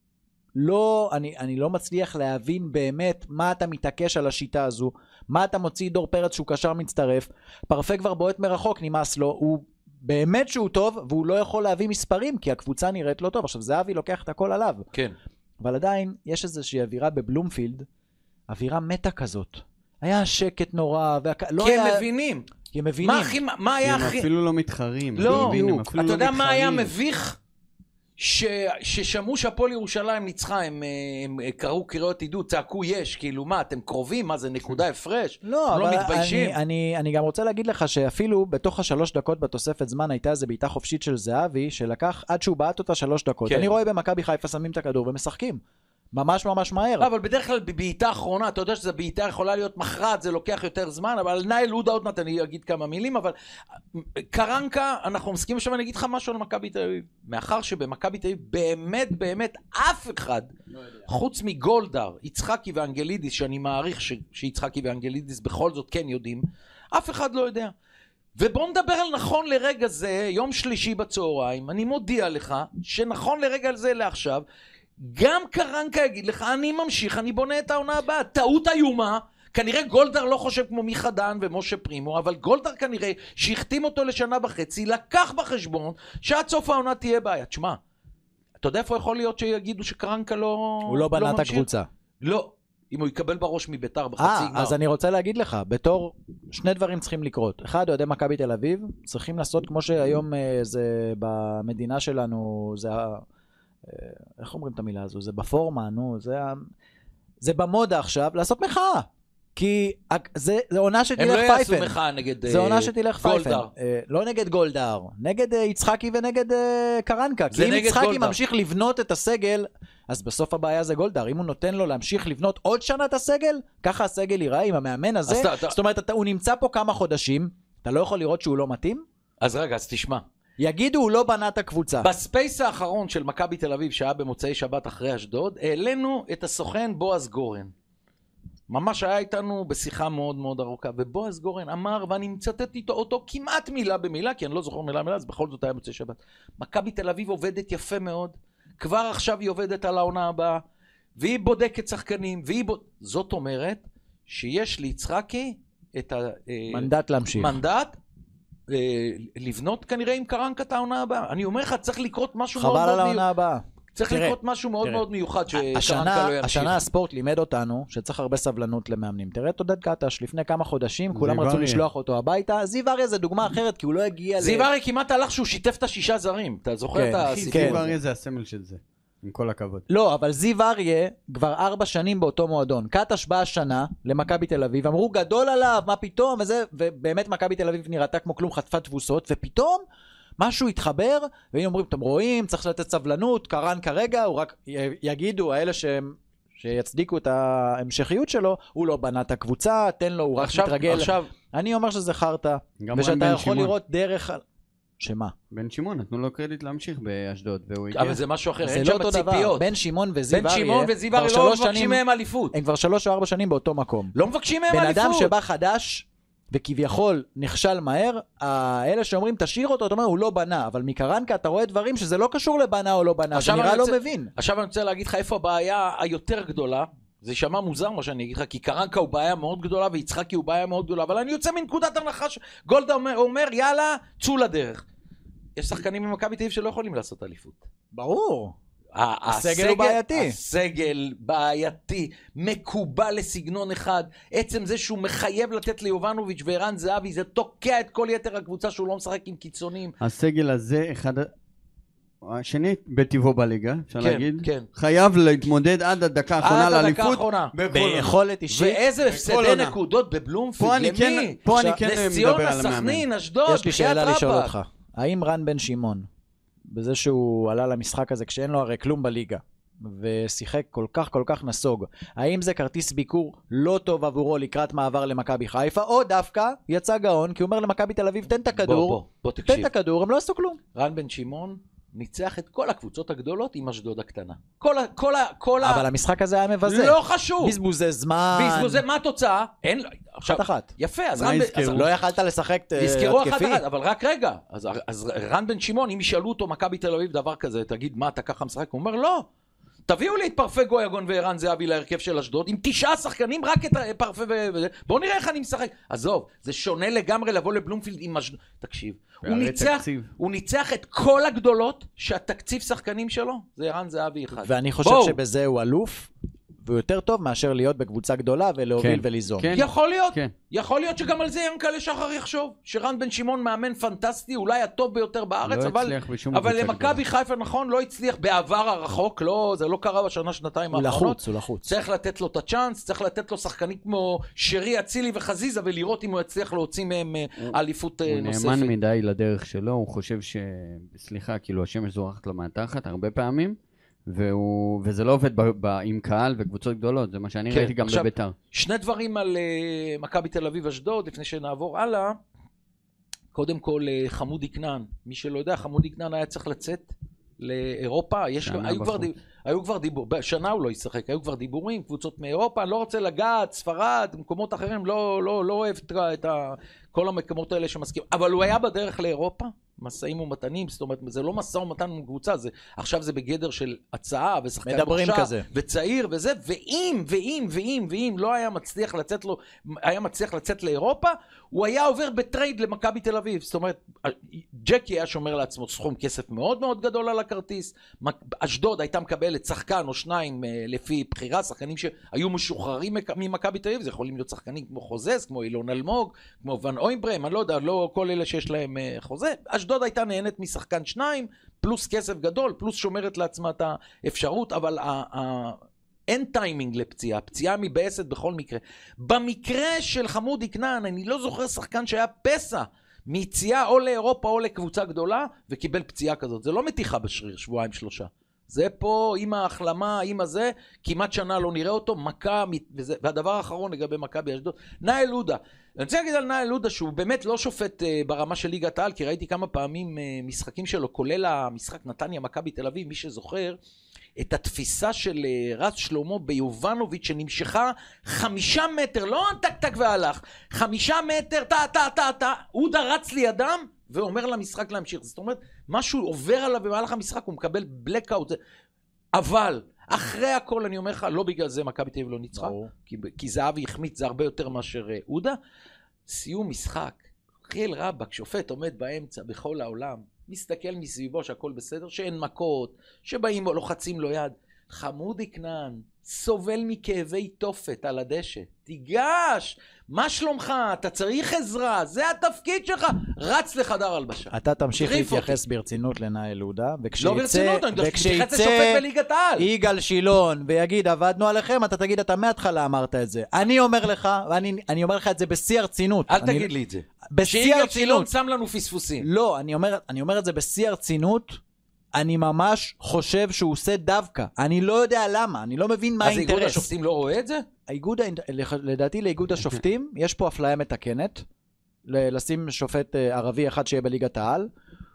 לא, אני, אני לא מצליח להבין באמת מה אתה מתעקש על השיטה הזו, מה אתה מוציא דור פרץ שהוא קשר מצטרף, פרפה כבר בועט מרחוק, נמאס לו, הוא באמת שהוא טוב, והוא לא יכול להביא מספרים, כי הקבוצה נראית לא טוב. עכשיו, זהבי לוקח את הכל עליו. כן. אבל עדיין, יש איזושהי אווירה בבלומפילד, אווירה מטה כזאת. היה שקט נורא, והכ... לא כי היה... הם מבינים. כי הם מבינים. מה, הכי, מה היה הם הכי... אפילו לא מתחרים. לא, אתה יודע מה היה מביך? ש... ששמעו שהפועל ירושלים ניצחה, הם, הם, הם קראו קריאות עידוד, צעקו יש, כאילו מה, אתם קרובים, מה זה נקודה הפרש? לא, לא אבל מתביישים. אני, אני, אני גם רוצה להגיד לך שאפילו בתוך השלוש דקות בתוספת זמן הייתה איזה בעיטה חופשית של זהבי, שלקח עד שהוא בעט אותה שלוש דקות. כן. אני רואה במכבי חיפה שמים את הכדור ומשחקים. ממש ממש מהר. לא, אבל בדרך כלל בבעיטה האחרונה, אתה יודע שזו בעיטה יכולה להיות מכרעת, זה לוקח יותר זמן, אבל נייל הודה עוד מעט, אני אגיד כמה מילים, אבל קרנקה, אנחנו מסכים עכשיו, אני אגיד לך משהו על מכבי תל אביב. מאחר שבמכבי תל אביב באמת באמת אף אחד, לא חוץ מגולדהר, יצחקי ואנגלידיס, שאני מעריך ש... שיצחקי ואנגלידיס בכל זאת כן יודעים, אף אחד לא יודע. ובואו נדבר על נכון לרגע זה, יום שלישי בצהריים, אני מודיע לך שנכון לרגע זה לעכשיו, גם קרנקה יגיד לך, אני ממשיך, אני בונה את העונה הבאה. טעות איומה, כנראה גולדהר לא חושב כמו מיכה דן ומשה פרימו, אבל גולדהר כנראה שהחתים אותו לשנה וחצי, לקח בחשבון שעד סוף העונה תהיה בעיה. תשמע, אתה יודע איפה יכול להיות שיגידו שקרנקה לא... הוא לא בנה את הקבוצה. לא, אם הוא יקבל בראש מביתר בחצי גמר. אז אני רוצה להגיד לך, בתור שני דברים צריכים לקרות. אחד, אוהדי מכבי תל אביב, צריכים לעשות כמו שהיום זה במדינה שלנו, זה... איך אומרים את המילה הזו? זה בפורמה, נו, זה, זה במודה עכשיו, לעשות מחאה. כי זה, זה עונה שתלך פייפן. הם לא יעשו מחאה נגד זה עונה שתלך פייפן. לא נגד גולדהר, נגד יצחקי ונגד קרנקה. כי אם יצחקי גולדהר. ממשיך לבנות את הסגל, אז בסוף הבעיה זה גולדהר. אם הוא נותן לו להמשיך לבנות עוד שנה את הסגל, ככה הסגל ייראה עם המאמן הזה. אתה, אתה... זאת אומרת, אתה, הוא נמצא פה כמה חודשים, אתה לא יכול לראות שהוא לא מתאים? אז רגע, אז תשמע. יגידו הוא לא בנה את הקבוצה. בספייס האחרון של מכבי תל אביב שהיה במוצאי שבת אחרי אשדוד, העלינו את הסוכן בועז גורן. ממש היה איתנו בשיחה מאוד מאוד ארוכה, ובועז גורן אמר, ואני מצטט איתו אותו כמעט מילה במילה, כי אני לא זוכר מילה במילה, אז בכל זאת היה במוצאי שבת. מכבי תל אביב עובדת יפה מאוד, כבר עכשיו היא עובדת על העונה הבאה, והיא בודקת שחקנים, והיא בוד... זאת אומרת שיש ליצחקי את המנדט להמשיך. מנדט, לבנות כנראה עם קרנקה את העונה הבאה. אני אומר לך, צריך לקרות משהו מאוד מאוד חבל על העונה הבאה. צריך לקרות משהו מאוד מאוד מיוחד שקרנקה לא ימשיך. השנה הספורט לימד אותנו שצריך הרבה סבלנות למאמנים. תראה את עודד קטש, לפני כמה חודשים כולם רצו לשלוח אותו הביתה. זיו אריה זה דוגמה אחרת, כי הוא לא הגיע ל... זיו אריה כמעט הלך שהוא שיתף את השישה זרים. אתה זוכר את הסיפור? זיו אריה זה הסמל של זה. עם כל הכבוד. לא, אבל זיו אריה כבר ארבע שנים באותו מועדון. קטש בא השנה למכבי תל אביב, אמרו גדול עליו, מה פתאום, וזה, ובאמת מכבי תל אביב נראתה כמו כלום, חטפה תבוסות, ופתאום משהו התחבר, והנה אומרים, אתם רואים, צריך לתת סבלנות, קרן כרגע, הוא רק יגידו, האלה שהם, שיצדיקו את ההמשכיות שלו, הוא לא בנה את הקבוצה, תן לו, הוא רק מתרגל. עכשיו, אני אומר שזה חרטה, ושאתה יכול לראות דרך... שמה? בן שמעון, נתנו לו קרדיט להמשיך באשדוד, והוא הגיע. אבל זה משהו אחר, זה אין לא שם אותו דבר. ציפיות. בן שמעון וזיו בן אריה, שמעון וזיו אריה לא מבקשים מהם אליפות. הם כבר שלוש או ארבע שנים באותו מקום. לא מבקשים מהם בן אליפות. אדם שבא חדש, וכביכול נכשל מהר, האלה שאומרים תשאיר אותו, אתה אומר הוא לא בנה, אבל מקרנקה אתה רואה דברים שזה לא קשור לבנה או לא בנה, זה נראה לא מבין. עכשיו אני רוצה להגיד לך איפה הבעיה היותר גדולה, זה שמע מוזר מה שאני אגיד לך, כי קרנקה הוא בעיה מאוד גדולה, ויצחקי הוא בעיה מאוד גדולה, אבל אני יוצא מנקודת הנחה שגולדה אומר, אומר יאללה, צאו לדרך. יש שחקנים ממכבי תל אביב שלא יכולים לעשות אליפות. ברור. הסגל הוא בעייתי. הסגל בעייתי, מקובל לסגנון אחד. עצם זה שהוא מחייב לתת ליובנוביץ' וערן זהבי, זה תוקע את כל יתר הקבוצה שהוא לא משחק עם קיצונים. הסגל הזה, אחד... השני בטבעו בליגה, אפשר כן, להגיד. כן. חייב להתמודד עד הדקה האחרונה לאליפות. ביכולת אישית. ואיזה הפסדי נקודות בבלומפילד, למי? פה אני כן מדבר מדבר על המאמן. סכנין, אשדוד, יש לי שאלה לשאול אותך. האם רן בן שמעון, בזה שהוא עלה למשחק הזה כשאין לו הרי כלום בליגה, ושיחק כל כך כל כך נסוג, האם זה כרטיס ביקור לא טוב עבורו לקראת מעבר למכבי חיפה, או דווקא יצא גאון, כי הוא אומר למכבי תל אביב, תן את הכדור, בוא, בוא, בוא תן את הכדור, הם לא עשו כלום. רן בן שמעון ניצח את כל הקבוצות הגדולות עם אשדוד הקטנה. כל ה... כל ה... כל אבל ה... המשחק הזה היה מבזה. לא חשוב. בזבוזי זמן. בזבוזי, מה התוצאה? אין... אחת אחת. יפה, אז רן בן... אז לא יכלת לשחק התקפי. יזכרו אחת אחת, אבל רק רגע. אז, אז רן בן שמעון, אם ישאלו אותו מכבי תל אביב דבר כזה, תגיד, מה, אתה ככה משחק? הוא אומר, לא. תביאו לי את פרפה גויגון וערן זהבי להרכב של אשדוד, עם תשעה שחקנים, רק את פרפה ו... בואו נראה איך אני משחק. עזוב, זה שונה לגמרי לבוא לבלומפילד עם אשדוד. תקשיב, הוא ניצח, הוא ניצח את כל הגדולות שהתקציב שחקנים שלו, זה ערן זהבי אחד. ואני חושב בוא. שבזה הוא אלוף, והוא יותר טוב מאשר להיות בקבוצה גדולה ולהוביל כן, וליזום. כן. יכול להיות, כן. יכול להיות שגם על זה ינקלה שחר יחשוב, שרן בן שמעון מאמן פנטסטי, אולי הטוב ביותר בארץ, לא אבל, אבל למכבי חיפה נכון, לא הצליח בעבר הרחוק, לא, זה לא קרה בשנה, שנתיים האחרונות. הוא לחוץ, הוא לחוץ. צריך לתת לו את הצ'אנס, צריך לתת לו שחקנים כמו שרי, אצילי וחזיזה, ולראות אם הוא יצליח להוציא מהם אליפות נוספת. הוא נאמן מדי לדרך שלו, הוא חושב ש... סליחה, כאילו השמש זורחת לו מהתחת הרבה פעמים. והוא, וזה לא עובד ב, ב, עם קהל וקבוצות גדולות, זה מה שאני כן, ראיתי גם עכשיו, בביתר. שני דברים על uh, מכבי תל אביב אשדוד, לפני שנעבור הלאה. קודם כל, uh, חמודי כנען. מי שלא יודע, חמודי כנען היה צריך לצאת לאירופה. יש, היו, כבר דיב, היו כבר דיבור, בשנה הוא לא ישחק, היו כבר דיבורים, קבוצות מאירופה, אני לא רוצה לגעת, ספרד, מקומות אחרים, לא, לא, לא אוהב את ה, כל המקומות האלה שמסכים. אבל הוא היה בדרך לאירופה. מסעים ומתנים, זאת אומרת, זה לא מסע ומתן מקבוצה, זה, עכשיו זה בגדר של הצעה, ושחקן מוכשר, וצעיר, וזה, ואם, ואם, ואם, ואם לא היה מצליח לצאת לו, היה מצליח לצאת לאירופה, הוא היה עובר בטרייד למכבי תל אביב, זאת אומרת, ג'קי היה שומר לעצמו סכום כסף מאוד מאוד גדול על הכרטיס, אשדוד הייתה מקבלת שחקן או שניים לפי בחירה, שחקנים שהיו משוחררים ממכבי תל אביב, זה יכולים להיות שחקנים כמו חוזז, כמו אילון אלמוג, כמו ון אוימברם, אני לא יודע, לא כל אלה שיש להם חוזה, אשדוד הייתה נהנית משחקן שניים, פלוס כסף גדול, פלוס שומרת לעצמה את האפשרות, אבל אין טיימינג לפציעה, פציעה מבאסת בכל מקרה. במקרה של חמודי כנען, אני לא זוכר שחקן שהיה פסע מיציאה או לאירופה או לקבוצה גדולה, וקיבל פציעה כזאת. זה לא מתיחה בשריר, שבועיים שלושה. זה פה, עם ההחלמה, עם הזה, כמעט שנה לא נראה אותו, מכה, וזה, והדבר האחרון לגבי מכבי אשדוד, נאיל עודה. אני רוצה להגיד על נאיל עודה שהוא באמת לא שופט uh, ברמה של ליגת העל, כי ראיתי כמה פעמים uh, משחקים שלו, כולל המשחק נתניה מכבי תל אביב, מי שזוכר, את התפיסה של uh, רז שלמה ביובנוביץ' שנמשכה חמישה מטר, לא טק טק והלך, חמישה מטר, טה טה טה טה, עודה רץ לידם, ואומר למשחק להמשיך. זאת אומרת, משהו עובר עליו במהלך המשחק, הוא מקבל בלקאוט. אבל, אחרי הכל אני אומר לך, לא בגלל זה מכבי תל אביב לא ניצחה, כי, כי זהבי החמיץ, זה הרבה יותר מאשר עודה. סיום משחק, חיל רבק, שופט עומד באמצע בכל העולם, מסתכל מסביבו שהכל בסדר, שאין מכות, שבאים לוחצים לו יד. חמודי כנען סובל מכאבי תופת על הדשא. תיגש, מה שלומך? אתה צריך עזרה, זה התפקיד שלך. רץ לחדר הלבשה. אתה תמשיך להתייחס ברצינות לנאיל עודה, לא ברצינות, אני מתייחס לשופט בליגת העל. יגאל שילון ויגיד עבדנו עליכם, אתה תגיד אתה מההתחלה אמרת את זה. אני אומר לך, ואני אני אומר לך את זה בשיא הרצינות. אל תגיד לי את זה. שיגאל שילון שם לנו פספוסים. לא, אני אומר, אני אומר את זה בשיא הרצינות. אני ממש חושב שהוא עושה דווקא. אני לא יודע למה, אני לא מבין מה האינטרס. אז איגוד השופטים לא רואה את זה? האיגוד, לדעתי לאיגוד השופטים, יש פה אפליה מתקנת, לשים שופט ערבי אחד שיהיה בליגת העל,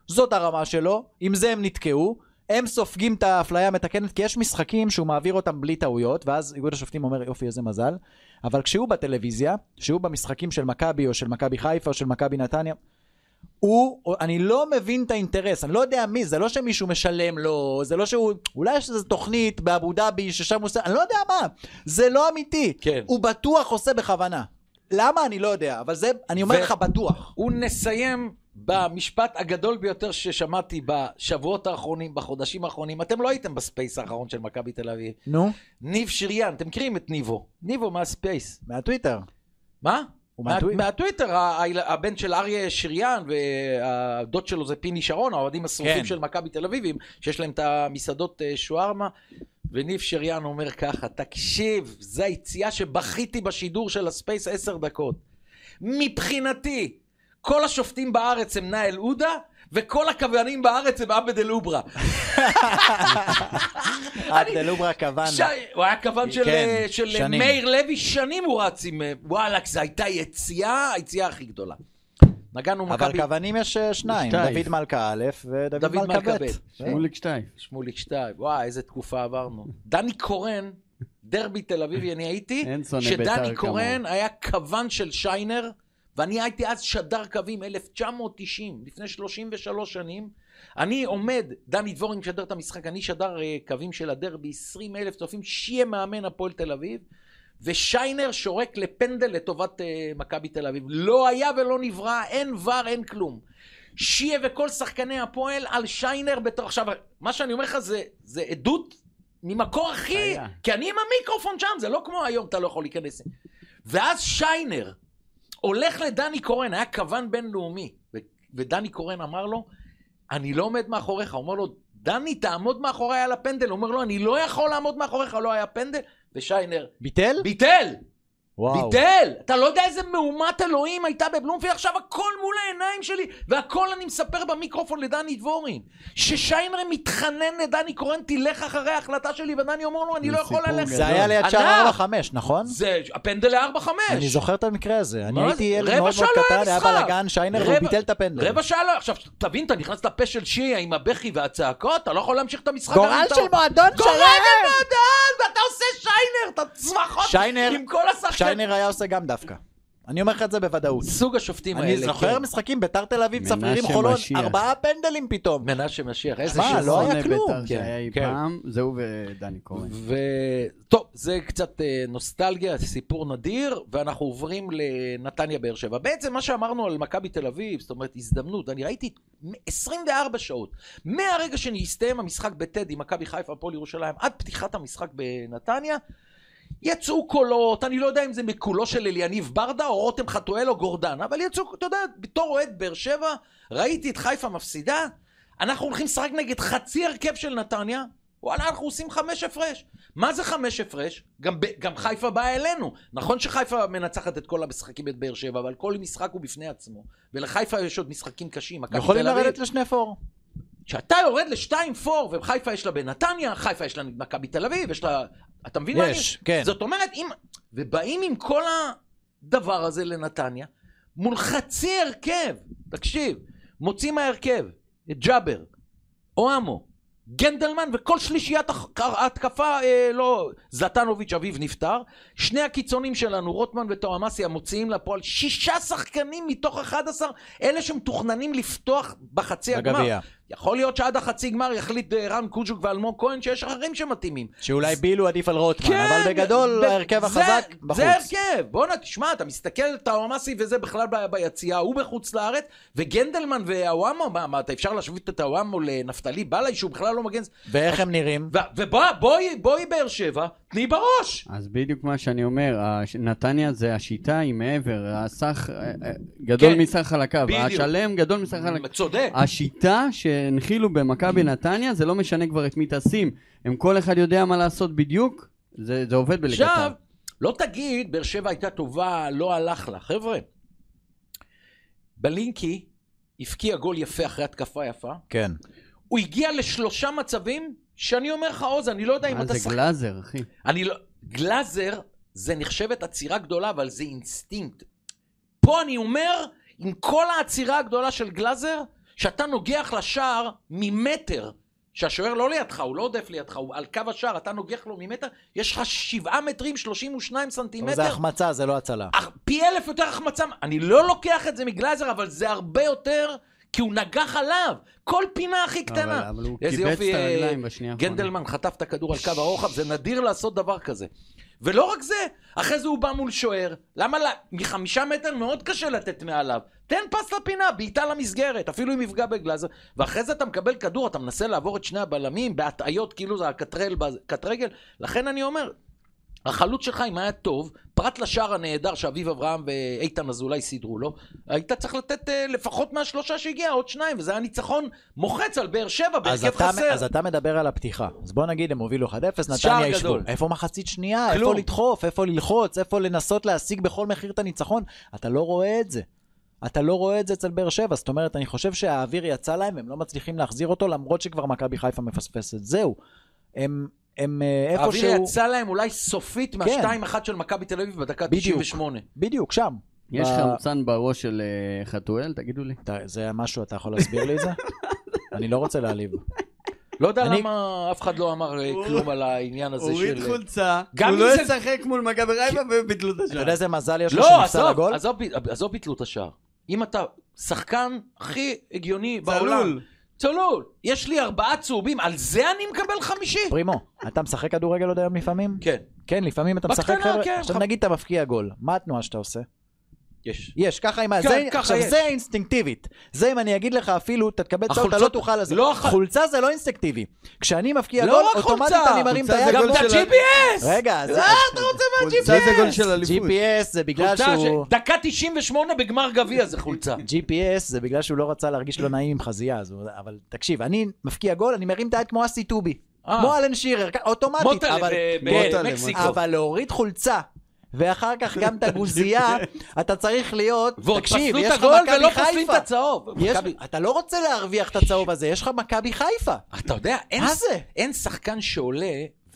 זאת הרמה שלו, עם זה הם נתקעו, הם סופגים את האפליה המתקנת, כי יש משחקים שהוא מעביר אותם בלי טעויות, ואז איגוד השופטים אומר, יופי, איזה מזל, אבל כשהוא בטלוויזיה, כשהוא במשחקים של מכבי, או של מכבי חיפה, או של מכבי נתניה, הוא, אני לא מבין את האינטרס, אני לא יודע מי, זה לא שמישהו משלם לו, זה לא שהוא, אולי יש איזו תוכנית באבו דאבי ששם הוא עושה, אני לא יודע מה, זה לא אמיתי, כן. הוא בטוח עושה בכוונה. למה? אני לא יודע, אבל זה, אני אומר לך בטוח. הוא נסיים במשפט הגדול ביותר ששמעתי בשבועות האחרונים, בחודשים האחרונים, אתם לא הייתם בספייס האחרון של מכבי תל אביב. נו? ניב שריאן, אתם מכירים את ניבו, ניבו מהספייס. מהטוויטר. מה? מה, מהטוויטר, הבן של אריה שריאן והדוד שלו זה פיני שרון, האוהדים השרופים של מכבי תל אביבים, שיש להם את המסעדות שוארמה, וניב שריאן אומר ככה, תקשיב, זה היציאה שבכיתי בשידור של הספייס עשר דקות. מבחינתי, כל השופטים בארץ הם נאל עודה, וכל הכוונים בארץ הם עבד אל אוברה. עבד אל אוברה כוון. הוא היה כוון של מאיר לוי, שנים הוא רץ עם, וואלק, זו הייתה יציאה, היציאה הכי גדולה. נגענו מכבי. אבל כוונים יש שניים, דוד מלכה א' ודוד מלכה ב'. שמוליק שטייף. שמוליק שטייף, וואי, איזה תקופה עברנו. דני קורן, דרבי תל אביבי, אני הייתי, שדני קורן היה כוון של שיינר, ואני הייתי אז שדר קווים אלף תשע מאות תשעים, לפני שלושים ושלוש שנים. אני עומד, דני דבורין משדר את המשחק, אני שדר קווים של הדרבי, עשרים אלף צופים, שיהיה מאמן הפועל תל אביב, ושיינר שורק לפנדל לטובת uh, מכבי תל אביב. לא היה ולא נברא, אין ור, אין כלום. שיה וכל שחקני הפועל על שיינר בתור... עכשיו, מה שאני אומר לך זה, זה עדות ממקור הכי... היה. כי אני עם המיקרופון שם, זה לא כמו היום, אתה לא יכול להיכנס. ואז שיינר הולך לדני קורן, היה כוון בינלאומי, ו- ודני קורן אמר לו, אני לא עומד מאחוריך. הוא אומר לו, דני, תעמוד מאחורי על הפנדל. הוא אומר לו, אני לא יכול לעמוד מאחוריך, לא היה פנדל. ושיינר... ביטל? ביטל! וואו. ביטל! אתה לא יודע איזה מהומת אלוהים הייתה בבלומפילד, עכשיו הכל מול העיניים שלי, והכל אני מספר במיקרופון לדני דבורין. ששיינר מתחנן לדני קורן, תלך אחרי ההחלטה שלי, ודני אומר לו, אני לא יכול ללכת. זה היה ליד שער ארבע חמש, נכון? זה הפנדל ל-ארבע חמש. אני זוכר את המקרה הזה. אני הייתי ילד מאוד מאוד קטן, היה בלגן, שיינר, והוא ביטל את הפנדל. רבע שעה לא, עכשיו תבין, אתה נכנס לפה של שיה עם הבכי והצעקות, אתה לא יכול להמשיך את המשחק. גורל של מועדון שלם. ואתה עושה שיינר, אתה צמחות עם כל השחקנים. שיינר היה עושה גם דווקא. אני אומר לך את זה בוודאות. סוג השופטים האלה. אני זוכר משחקים, ביתר תל אביב, צפרירים חולון, ארבעה פנדלים פתאום. מנשה משיח, איזה מה, לא היה כלום. שהיה אי פעם, זהו ודני קורן. טוב, זה קצת נוסטלגיה, סיפור נדיר, ואנחנו עוברים לנתניה באר שבע. בעצם מה שאמרנו על מכבי תל אביב, זאת אומרת, הזדמנות, אני ראיתי עשרים וארבע שעות, מהרגע שהסתיים המשחק בטדי, מכבי חיפה, הפועל ירושלים, עד פתיחת המשחק בנתניה, יצאו קולות, אני לא יודע אם זה מקולו של אליניב ברדה או רותם חתואל או גורדן, אבל יצאו, אתה יודע, בתור אוהד באר שבע, ראיתי את חיפה מפסידה, אנחנו הולכים לשחק נגד חצי הרכב של נתניה, וואלה, אנחנו עושים חמש הפרש. מה זה חמש הפרש? גם, גם חיפה באה אלינו. נכון שחיפה מנצחת את כל המשחקים את באר שבע, אבל כל משחק הוא בפני עצמו, ולחיפה יש עוד משחקים קשים. יכולים לרדת לשני פור. כשאתה יורד לשתיים פור, וחיפה יש לה בנתניה, חיפה יש לה מכבי תל אביב, יש לה... אתה מבין מה יש, כן. זאת אומרת, אם... ובאים עם כל הדבר הזה לנתניה, מול חצי הרכב, תקשיב, מוצאים מההרכב, את ג'אבר, אוהמו, גנדלמן, וכל שלישיית ההתקפה, אה, לא, זלטנוביץ' אביב נפטר, שני הקיצונים שלנו, רוטמן וטועמאסיה, מוציאים לפועל שישה שחקנים מתוך אחד עשר, אלה שמתוכננים לפתוח בחצי הגמר. יכול להיות שעד החצי גמר יחליט רן קוז'וק ואלמוג כהן שיש אחרים שמתאימים. שאולי בילו עדיף על רוטמן, כן, אבל בגדול ההרכב החזק בחוץ. זה הרכב, בוא נה, תשמע, אתה מסתכל על טועמאסי וזה בכלל ביציאה, הוא בחוץ לארץ, וגנדלמן והוואמו, מה, מה, אתה אפשר להשוות את הוואמו לנפתלי בלעי שהוא בכלל לא מגן... ואיך הם נראים? ובואי באר שבע, תני בראש. אז בדיוק מה שאני אומר, נתניה זה השיטה היא מעבר, הסך גדול מסך על הקו, השלם גדול מסך על הקו. צודק. השיטה שהנחילו במכבי נתניה, זה לא משנה כבר את מי תשים, אם כל אחד יודע מה לעשות בדיוק, זה, זה עובד בליגת העל. עכשיו, לא תגיד, באר שבע הייתה טובה, לא הלך לה. חבר'ה, בלינקי הפקיע גול יפה אחרי התקפה יפה. כן. הוא הגיע לשלושה מצבים, שאני אומר לך, עוז, אני לא יודע אם אתה... זה גלאזר, אחי. אני לא... גלאזר, זה נחשבת עצירה גדולה, אבל זה אינסטינקט. פה אני אומר, עם כל העצירה הגדולה של גלאזר, שאתה נוגח לשער ממטר, שהשוער לא לידך, הוא לא עודף לידך, הוא על קו השער, אתה נוגח לו ממטר, יש לך שבעה מטרים, שלושים ושניים סנטימטר. זה החמצה, זה לא הצלה. פי אלף יותר החמצה, אני לא לוקח את זה מגלייזר, אבל זה הרבה יותר, כי הוא נגח עליו, כל פינה הכי קטנה. אבל, אבל הוא קיבץ את הרגליים בשנייה. גנדלמן חטף את הכדור על קו הרוחב, זה נדיר לעשות דבר כזה. ולא רק זה, אחרי זה הוא בא מול שוער, למה לה, מחמישה מטר מאוד קשה לתת מעליו, תן פס לפינה, בעיטה למסגרת, אפילו אם יפגע בגלאזר, ואחרי זה אתה מקבל כדור, אתה מנסה לעבור את שני הבלמים, בהטעיות כאילו זה הקטרל, קטרגל, לכן אני אומר, החלוץ שלך אם היה טוב, פרט לשער הנהדר שאביב אברהם ואיתן אזולאי סידרו לו, היית צריך לתת uh, לפחות מהשלושה שהגיע, עוד שניים, וזה היה ניצחון מוחץ על באר שבע, בהרכב חסר. אז אתה מדבר על הפתיחה. אז בוא נגיד, הם הובילו אחד אפס, נתניה ישבו. איפה מחצית שנייה? כלום. איפה לדחוף? איפה ללחוץ? איפה לנסות להשיג בכל מחיר את הניצחון? אתה לא רואה את זה. אתה לא רואה את זה אצל באר שבע. זאת אומרת, אני חושב שהאוויר יצא להם, הם לא מצליחים להחזיר אותו, למרות שכבר מכבי חיפה מפספסת. זהו. הם... הם איפה שהוא... האוויר יצא להם אולי סופית מה-שתיים אחת של מכבי תל אביב בדקה תשעים ושמונה. בדיוק, שם. יש חמצן בראש של חתואל, תגידו לי. זה משהו, אתה יכול להסביר לי את זה? אני לא רוצה להעליב. לא יודע למה אף אחד לא אמר כלום על העניין הזה של... הוריד חולצה, הוא לא ישחק מול מכבי חיפה וביטלו את השער. אתה יודע איזה מזל יש לו שנפסל לגול? לא, עזוב ביטלו את השער. אם אתה שחקן הכי הגיוני בעולם... צלול, יש לי ארבעה צהובים, על זה אני מקבל חמישי. פרימו, אתה משחק כדורגל עוד היום לפעמים? כן. כן, לפעמים אתה משחק חבר'ה. כן. עכשיו נגיד אתה מפקיע גול, מה התנועה שאתה עושה? יש. יש, ככה עם... עכשיו זה אינסטינקטיבית. זה אם אני אגיד לך אפילו, תתקבל צהוב, אתה לא תוכל לזה. חולצה זה לא אינסטינקטיבי. כשאני מפקיע גול, אוטומטית אני מרים את היד. גם את ה-ג'י פי אס! רגע, זה... אתה רוצה מה-ג'י פי אס? זה גול של אליפות. ג'י פי אס זה בגלל שהוא... דקה תשעים ושמונה בגמר גביע זה חולצה. ג'י פי אס זה בגלל שהוא לא רצה להרגיש לא נעים עם חזייה. אבל תקשיב, אני מפקיע גול, אני מרים את היד כמו אסי טובי. כמו אלן שירר, אוטומטית. אבל להוריד חולצה ואחר כך גם את הגוזייה, אתה צריך להיות, תקשיב, יש לך מכבי חיפה. אתה לא רוצה להרוויח את הצהוב הזה, יש לך מכבי חיפה. אתה יודע, אין שחקן שעולה,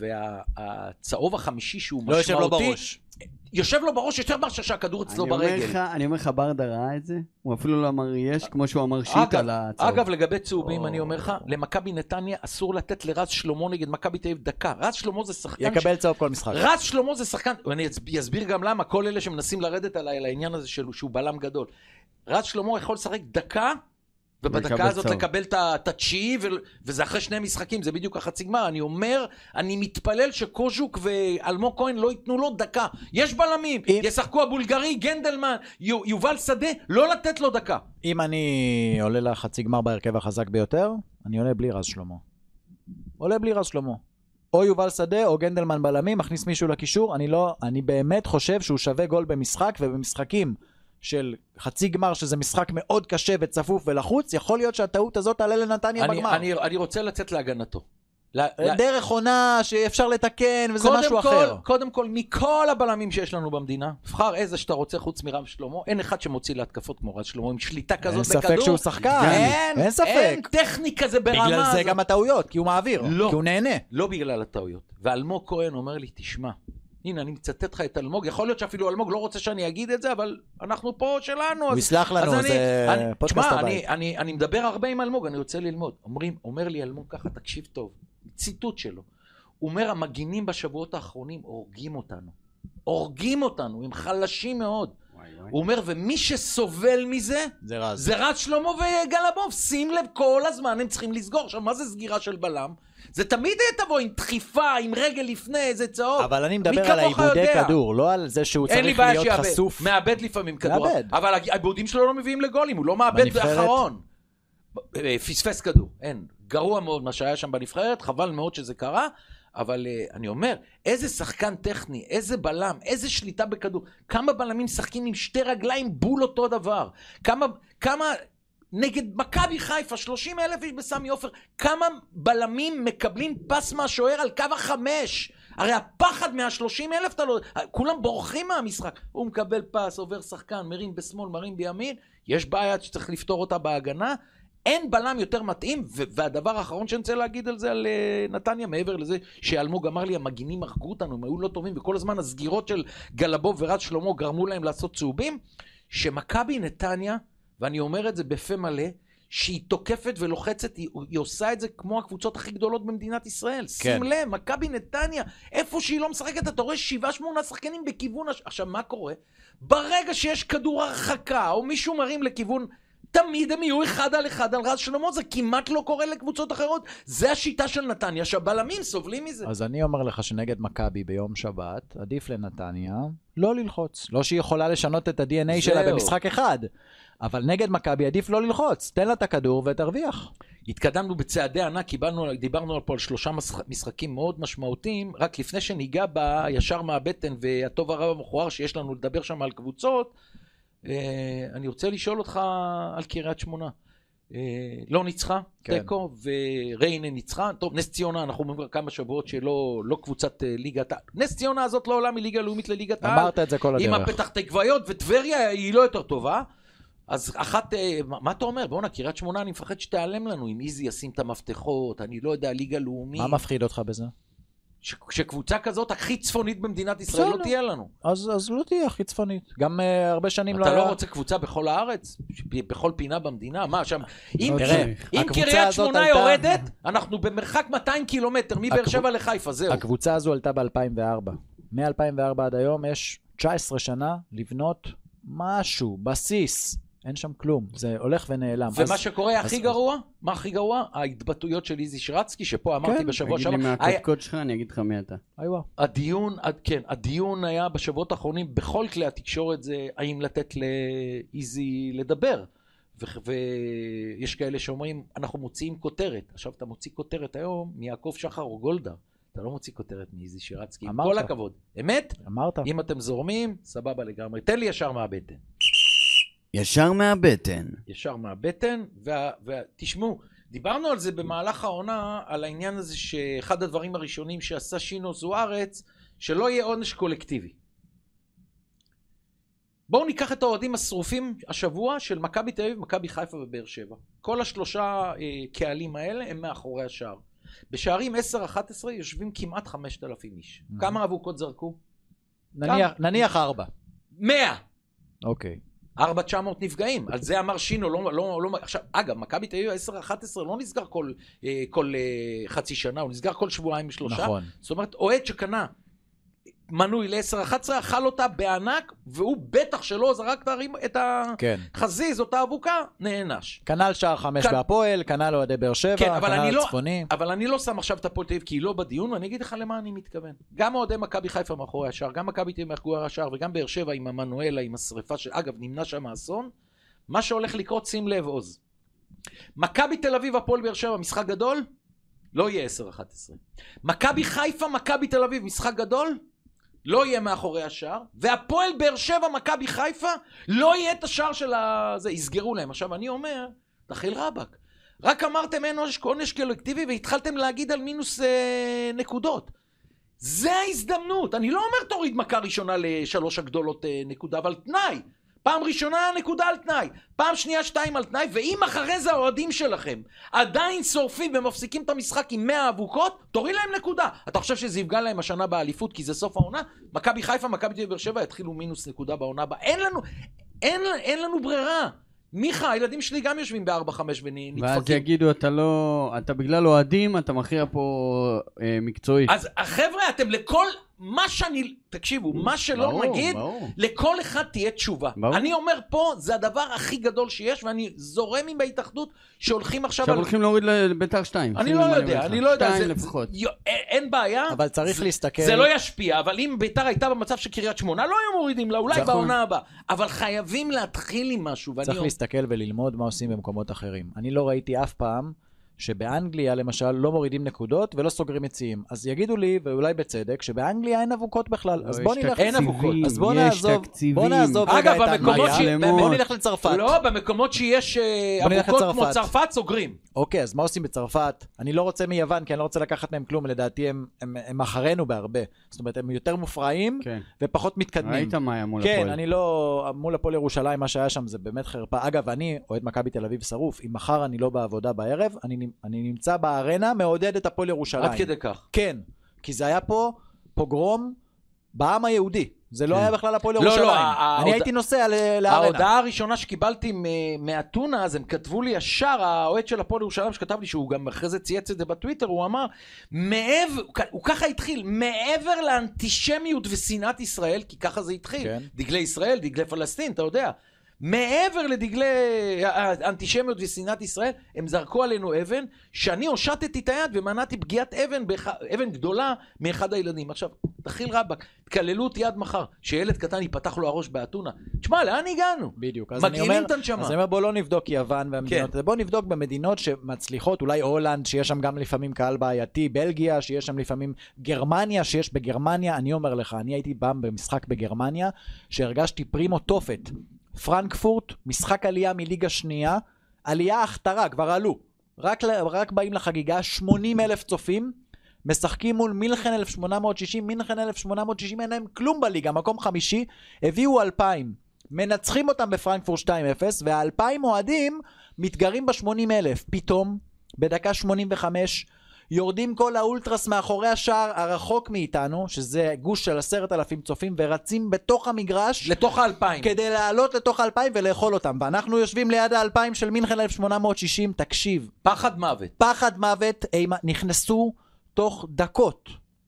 והצהוב החמישי שהוא משמעותי, לא יושב לו בראש. יושב לו בראש יותר מאשר שהכדור אצלו ברגל. אני אומר לך, ברדה ראה את זה, הוא אפילו לא אמר יש, כמו שהוא אמר שיט על הצהוב. אגב, לגבי צהובים, אני אומר לך, למכבי נתניה אסור לתת לרז שלמה נגד מכבי תל אביב דקה. רז שלמה זה שחקן... יקבל צהוב כל משחק. רז שלמה זה שחקן, ואני אסביר גם למה, כל אלה שמנסים לרדת עליי, לעניין הזה שלו, שהוא בלם גדול. רז שלמה יכול לשחק דקה, ובדקה הזאת לקבל את התשיעי, וזה אחרי שני משחקים, זה בדיוק החצי גמר. אני אומר, אני מתפלל שקוז'וק ואלמוג כהן לא ייתנו לו דקה. יש בלמים, ישחקו הבולגרי, גנדלמן, יובל שדה, לא לתת לו דקה. אם אני עולה לחצי גמר בהרכב החזק ביותר, אני עולה בלי רז שלמה. עולה בלי רז שלמה. או יובל שדה או גנדלמן בלמים, מכניס מישהו לקישור. אני לא, אני באמת חושב שהוא שווה גול במשחק, ובמשחקים של חצי גמר, שזה משחק מאוד קשה וצפוף ולחוץ, יכול להיות שהטעות הזאת תעלה לנתניה אני, בגמר. אני, אני רוצה לצאת להגנתו. דרך עונה שאפשר לתקן, וזה משהו כל, אחר. קודם כל, מכל הבלמים שיש לנו במדינה, תבחר איזה שאתה רוצה חוץ מרז שלמה, אין אחד שמוציא להתקפות כמו רז שלמה, עם שליטה כזאת בכדור. אין ספק שהוא שחקן, אין, אין ספק. אין טכניקה זה ברמה. בגלל זה הזאת. גם הטעויות, כי הוא מעביר, לא, כי הוא נהנה. לא בגלל הטעויות. ואלמוג כהן אומר לי, תשמע, הנה, אני מצטט לך את אלמוג, יכול להיות שאפילו אלמוג לא רוצה שאני אגיד את זה, אבל אנחנו פה שלנו. הוא יסלח לנו, זה פודקאסט הבית. אני, אני מדבר הרבה עם אלמוג, אני רוצה ללמוד. אומרים, אומר לי אלמוג ככה, תקשיב טוב, ציטוט שלו. הוא אומר, המגינים בשבועות האחרונים הורגים אותנו. הורגים אותנו, הם חלשים מאוד. הוא אומר, ומי שסובל מזה, זה רז. זה רז שלמה וגלבוב. שים לב, כל הזמן הם צריכים לסגור. עכשיו, מה זה סגירה של בלם? זה תמיד תבוא עם דחיפה, עם רגל לפני, איזה צהוב. אבל אני מדבר על העיבודי כדור, לא על זה שהוא צריך להיות חשוף. מאבד לפעמים כדור. אבל העיבודים שלו לא מביאים לגולים, הוא לא מאבד באחרון. פספס כדור, אין. גרוע מאוד מה שהיה שם בנבחרת, חבל מאוד שזה קרה, אבל uh, אני אומר, איזה שחקן טכני, איזה בלם, איזה שליטה בכדור, כמה בלמים שחקים עם שתי רגליים בול אותו דבר, כמה, כמה נגד מכבי חיפה, שלושים אלף איש בסמי עופר, כמה בלמים מקבלים פס מהשוער על קו החמש, הרי הפחד מה-שלושים אלף, לא, כולם בורחים מהמשחק, הוא מקבל פס, עובר שחקן, מרים בשמאל, מרים בימין, יש בעיה שצריך לפתור אותה בהגנה, אין בלם יותר מתאים, והדבר האחרון שאני רוצה להגיד על זה, על נתניה, מעבר לזה שאלמוג אמר לי, המגינים הרגו אותנו, הם היו לא טובים, וכל הזמן הסגירות של גלבוב ורז שלמה גרמו להם לעשות צהובים, שמכבי נתניה, ואני אומר את זה בפה מלא, שהיא תוקפת ולוחצת, היא, היא עושה את זה כמו הקבוצות הכי גדולות במדינת ישראל. כן. שים לב, מכבי נתניה, איפה שהיא לא משחקת, אתה רואה שבעה שמונה שחקנים בכיוון... הש... עכשיו, מה קורה? ברגע שיש כדור הרחקה, או מישהו מרים לכיוון... תמיד הם יהיו אחד על אחד על רז שלמה, זה כמעט לא קורה לקבוצות אחרות. זה השיטה של נתניה, שהבלמים סובלים מזה. אז אני אומר לך שנגד מכבי ביום שבת, עדיף לנתניה לא ללחוץ. לא שהיא יכולה לשנות את ה-די אן איי שלה במשחק אחד, אבל נגד מכבי עדיף לא ללחוץ. תן לה את הכדור ותרוויח. התקדמנו בצעדי ענק, קיבלנו, דיברנו פה על שלושה משחקים מאוד משמעותיים, רק לפני שניגע בה ישר מהבטן והטוב הרב המכוער שיש לנו לדבר שם על קבוצות, אני רוצה לשאול אותך על קריית שמונה. לא ניצחה, תיקו, וריינה ניצחה. טוב, נס ציונה, אנחנו אומרים כמה שבועות שלא לא קבוצת ליגת... נס ציונה הזאת לא עולה מליגה לאומית לליגת העל. אמרת את זה כל הדרך. עם הפתח תקוויות, וטבריה היא לא יותר טובה. אז אחת, מה אתה אומר? בואו נה, קריית שמונה, אני מפחד שתיעלם לנו, אם איזי ישים את המפתחות, אני לא יודע, ליגה לאומית. מה מפחיד אותך בזה? שקבוצה כזאת הכי צפונית במדינת ישראל לא תהיה לנו. אז, אז לא תהיה הכי צפונית. גם uh, הרבה שנים לא היה... אתה לא רוצה קבוצה בכל הארץ? בכל פינה במדינה? מה שם? אם, תראה, אם קריית שמונה עלתה... יורדת, אנחנו במרחק מאתיים קילומטר, מבאר הקב... שבע לחיפה, זהו. הקבוצה הזו עלתה ב-אלפיים וארבע. מ-אלפיים וארבע עד היום יש תשע עשרה שנה לבנות משהו, בסיס. אין שם כלום, זה הולך ונעלם. ומה שקורה הכי גרוע, מה הכי גרוע? ההתבטאויות של איזי שרצקי, שפה אמרתי בשבוע שבוע. תגיד לי מהקודקוד שלך, אני אגיד לך מי אתה. הדיון, כן, הדיון היה בשבועות האחרונים, בכל כלי התקשורת זה, האם לתת לאיזי לדבר. ויש כאלה שאומרים, אנחנו מוציאים כותרת. עכשיו, אתה מוציא כותרת היום מיעקב שחר או גולדה. אתה לא מוציא כותרת מאיזי שרצקי. עם כל הכבוד. אמת? אמרת. אם אתם זורמים, סבבה לגמרי. תן לי ישר מהבטן. ישר מהבטן. ישר מהבטן, ותשמעו, דיברנו על זה במהלך העונה, על העניין הזה שאחד הדברים הראשונים שעשה שינו זוארץ, שלא יהיה עונש קולקטיבי. בואו ניקח את האוהדים השרופים השבוע של מכבי תל אביב, מכבי חיפה ובאר שבע. כל השלושה אה, קהלים האלה הם מאחורי השער. בשערים עשר אחת עשרה יושבים כמעט חמשת אלפים איש. Mm-hmm. כמה אבוקות זרקו? נניח, נניח ארבע. מאה. אוקיי. ארבע תשע מאות נפגעים, על זה אמר שינו, לא, לא, לא, עכשיו, אגב, מכבי תל אביב עשר אחת עשרה לא נסגר כל, כל חצי שנה, הוא נסגר כל שבועיים שלושה, נכון. זאת אומרת, אוהד שקנה מנוי ל-עשר אחת עשרה, אכל אותה בענק, והוא בטח שלא זרק את החזיז, אותה אבוקה, נענש. כנל שער חמש כנ... בהפועל, כנל אוהדי באר שבע, כן, כנל הצפוני. לא, אבל אני לא שם עכשיו את הפועל תל אביב, כי היא לא בדיון, ואני אגיד לך למה אני מתכוון. גם אוהדי מכבי חיפה מאחורי השער, גם מכבי תל אביב מאחורי השער, וגם באר שבע עם המנואלה, עם השריפה, שאגב, נמנע שם האסון, מה שהולך לקרות, שים לב עוז. מכבי תל אביב, הפועל באר שבע, משחק גדול, לא יהיה עשר אחת עשרה. מכבי חיפה, מכבי תל אביב, משחק גדול, לא יהיה מאחורי השער, והפועל באר שבע, מכבי חיפה, לא יהיה את השער של הזה, יסגרו להם. עכשיו אני אומר, תחיל רבק, רק אמרתם אין עונש קולקטיבי, והתחלתם להגיד על מינוס אה, נקודות. זה ההזדמנות, אני לא אומר תוריד מכה ראשונה לשלוש הגדולות אה, נקודה, אבל תנאי, פעם ראשונה נקודה על תנאי, פעם שנייה שתיים על תנאי, ואם אחרי זה האוהדים שלכם עדיין שורפים ומפסיקים את המשחק עם מאה אבוקות, תוריד להם נקודה. אתה חושב שזה יפגע להם השנה באליפות כי זה סוף העונה? מכבי חיפה, מכבי תל אביב באר שבע יתחילו מינוס נקודה בעונה הבאה. אין לנו, אין, אין לנו ברירה. מיכה, הילדים שלי גם יושבים בארבע חמש ונדפקים. ואז יגידו, אתה לא, אתה בגלל אוהדים, אתה מכריע פה אה, מקצועי. אז החבר'ה, אתם לכל, מה שאני, תקשיבו, מה שלא ברור, נגיד, ברור. לכל אחד תהיה תשובה. ברור. אני אומר פה, זה הדבר הכי גדול שיש, ואני זורם עם ההתאחדות שהולכים עכשיו... עכשיו על... הולכים להוריד לביתר שתיים. אני לא יודע, אני לא יודע. שתיים זה, לפחות. זה, אין בעיה. אבל צריך זה, להסתכל... זה לא ישפיע, אבל אם ביתר הייתה במצב של קריית שמונה, לא היו מורידים לה, אולי בעונה הבאה. אבל חייבים להתחיל עם משהו. צריך להסתכל וללמוד מה עושים במקומות אחרים. אני לא ראיתי אף פעם שבאנגליה למשל לא מורידים נקודות ולא סוגרים יציאים. אז יגידו לי, ואולי בצדק, שבאנגליה אין אבוקות בכלל. אז בוא נלך, אין אבוקות. אז בוא נעזוב, בוא נעזוב רגע את האנגליה. בוא נלך לצרפת. לא, במקומות שיש אבוקות כמו צרפת סוגרים. אוקיי, אז מה עושים בצרפת? אני לא רוצה מיוון, כי אני לא רוצה לקחת מהם כלום, לדעתי הם, הם, הם אחרינו בהרבה. זאת אומרת, הם יותר מופרעים כן. ופחות מתקדמים. ראית מה היה מול כן, הפועל? כן, אני לא... מול הפועל ירושלים, מה שהיה שם זה באמת חרפה. אגב, אני אוהד מכבי תל אביב שרוף. אם מחר אני לא בעבודה בערב, אני, אני נמצא בארנה, מעודד את הפועל ירושלים. עד כדי כך. כן, כי זה היה פה פוגרום בעם היהודי. זה לא כן. היה בכלל הפועל לא, ירושלים. לא, אני ההודע... הייתי נוסע לארנה. ההודעה הראשונה שקיבלתי מאתונה, אז הם כתבו לי ישר, האוהד של הפועל ירושלים שכתב לי, שהוא גם אחרי זה צייץ את זה בטוויטר, הוא אמר, מעבר, הוא ככה התחיל, מעבר לאנטישמיות ושנאת ישראל, כי ככה זה התחיל, כן. דגלי ישראל, דגלי פלסטין, אתה יודע, מעבר לדגלי האנטישמיות ושנאת ישראל, הם זרקו עלינו אבן, שאני הושטתי את היד ומנעתי פגיעת אבן, באח... אבן גדולה מאחד הילדים. עכשיו, תחיל רבק, תקללו אותי עד מחר, שילד קטן ייפתח לו הראש באתונה. תשמע, לאן הגענו? בדיוק. מגעילים את הנשמה. אז אני אומר, בוא לא נבדוק יוון והמדינות, כן. בוא נבדוק במדינות שמצליחות, אולי הולנד, שיש שם גם לפעמים קהל בעייתי, בלגיה, שיש שם לפעמים גרמניה, שיש בגרמניה, אני אומר לך, אני הייתי פעם במשחק בגרמניה, שהרגשתי פרימו תופת. פרנקפורט, משחק עלייה מליגה שנייה, עלייה הכתרה, כבר עלו. רק, רק באים לחגיגה, שמונים אלף צופים, משחקים מול מילכן אלף שמונה מאות שישים, מילכן אלף שמונה מאות שישים, אין להם כלום בליגה, מקום חמישי, הביאו אלפיים, מנצחים אותם בפרנקפורט שתיים אפס, והאלפיים אוהדים מתגרים ב-שמונים אלף, פתאום, בדקה שמונים וחמש, יורדים כל האולטרס מאחורי השער הרחוק מאיתנו, שזה גוש של עשרת אלפים צופים, ורצים בתוך המגרש לתוך האלפיים כדי לעלות לתוך האלפיים ולאכול אותם, ואנחנו יושבים ליד האלפיים של מינכן אלף שמונה מאות שישים. תקשיב, פחד מוות, פחד מוות. הם נכנסו תוך דקות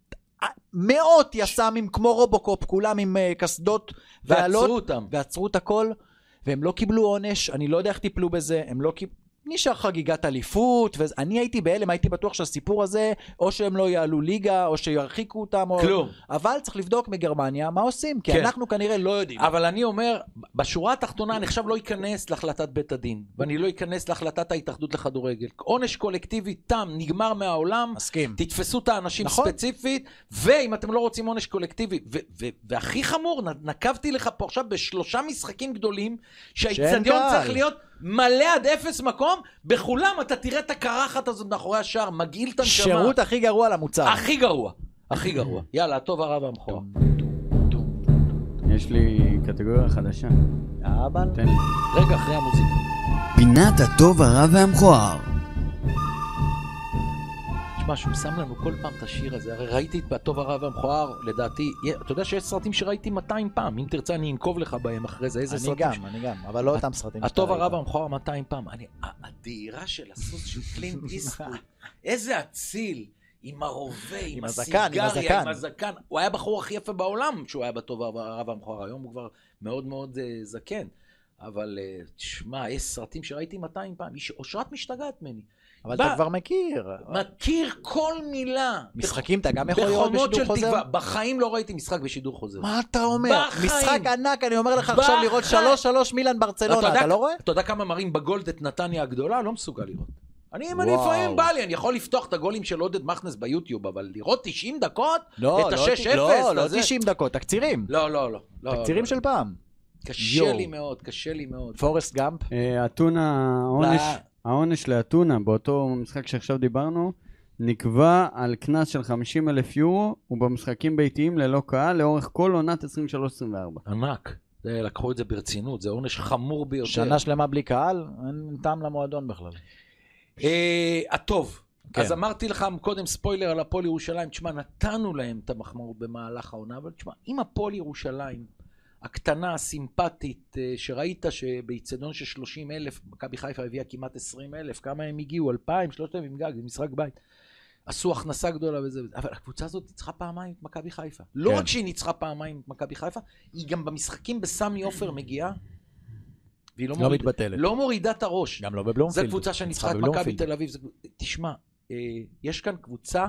מאות יסמים כמו רובוקופ, כולם עם קסדות ועלות, ועצרו אותם ועצרו את הכל, והם לא קיבלו עונש. אני לא יודע איך טיפלו בזה, הם לא קיבלו, נשאר חגיגת אליפות, ואני הייתי בהלם, הייתי בטוח שהסיפור הזה, או שהם לא יעלו ליגה, או שירחיקו אותם, או... כלום. אבל צריך לבדוק מגרמניה מה עושים, כי כן. אנחנו כנראה לא יודעים. אבל אני אומר, בשורה התחתונה אני עכשיו לא אכנס להחלטת בית הדין, ואני לא אכנס להחלטת ההתאחדות לכדורגל. עונש קולקטיבי תם, נגמר מהעולם, מסכים. תתפסו את האנשים נכון. ספציפית, ואם אתם לא רוצים עונש קולקטיבי, ו- ו- והכי חמור, נקבתי לך פה עכשיו בשלושה משחקים גדולים, שהאצטדיון צריך להיות מלא עד אפס מקום, בכולם אתה תראה את הקרחת הזאת מאחורי השער, מגעיל את הנשמה. שירות הכי גרוע למוצר. הכי גרוע, הכי גרוע. יאללה, הטוב הרע והמכוער. יש לי קטגוריה חדשה. אבל תן לי. רגע, אחרי המוזיקה. פינת הטוב הרע והמכוער. תשמע, שהוא שם לנו כל פעם את השיר הזה, הרי ראיתי את הטוב הרע והמכוער, לדעתי, אתה יודע שיש סרטים שראיתי מאתיים פעם, אם תרצה אני אנקוב לך בהם אחרי זה, איזה סרטים. אני גם, אני גם, אבל לא אותם סרטים. הטוב הרע והמכוער מאתיים פעם. הדהירה של הסוס של קלינט איסטווד, איזה אציל, עם הרובה, עם הסיגריה, עם הזקן. הוא היה בחור הכי יפה בעולם שהוא היה בטוב הרע והמכוער, היום הוא כבר מאוד מאוד זקן. אבל תשמע, יש סרטים שראיתי מאתיים פעם, אושרת משתגעת ממני. אבל אתה כבר מכיר. מכיר כל מילה. משחקים אתה גם יכול לראות בשידור חוזר? בחיים לא ראיתי משחק בשידור חוזר. מה אתה אומר? משחק ענק, אני אומר לך עכשיו לראות שלוש שלוש מילאן ברצלונה, אתה לא רואה? אתה יודע כמה מראים בגולד את נתניה הגדולה? לא מסוגל לראות. אני לפעמים בא לי, אני יכול לפתוח את הגולים של עודד מכנס ביוטיוב, אבל לראות תשעים דקות? את ה-שש אפס? לא, לא תשעים דקות, תקצירים. לא, לא, לא. תקצירים של פעם. קשה לי מאוד, קשה לי מאוד. פורסט גאמפ? אתונה, העונש... העונש לאתונה, באותו משחק שעכשיו דיברנו, נקבע על קנס של חמישים אלף יורו, ובמשחקים ביתיים ללא קהל, לאורך כל עונת עשרים ושלוש עשרים וארבע. ענק. זה, לקחו את זה ברצינות, זה עונש חמור ביותר. שנה שלמה בלי קהל, אין טעם למועדון בכלל. אה, הטוב. כן. אז אמרתי לך קודם ספוילר על הפועל ירושלים, תשמע, נתנו להם את המחמאות במהלך העונה, אבל תשמע, אם הפועל ירושלים... הקטנה, הסימפטית, שראית שבאיצטדיון של שלושים אלף, מכבי חיפה הביאה כמעט עשרים אלף, כמה הם הגיעו? אלפיים, שלושת אלפים גג, זה משחק בית. עשו הכנסה גדולה וזה, אבל הקבוצה הזאת ניצחה פעמיים את מכבי חיפה. לא רק שהיא ניצחה פעמיים את מכבי חיפה, היא גם במשחקים בסמי עופר מגיעה, והיא לא מתבטלת. לא מורידה את הראש. גם לא בבלומפילד. זו קבוצה שניצחה את מכבי תל אביב. תשמע, יש כאן קבוצה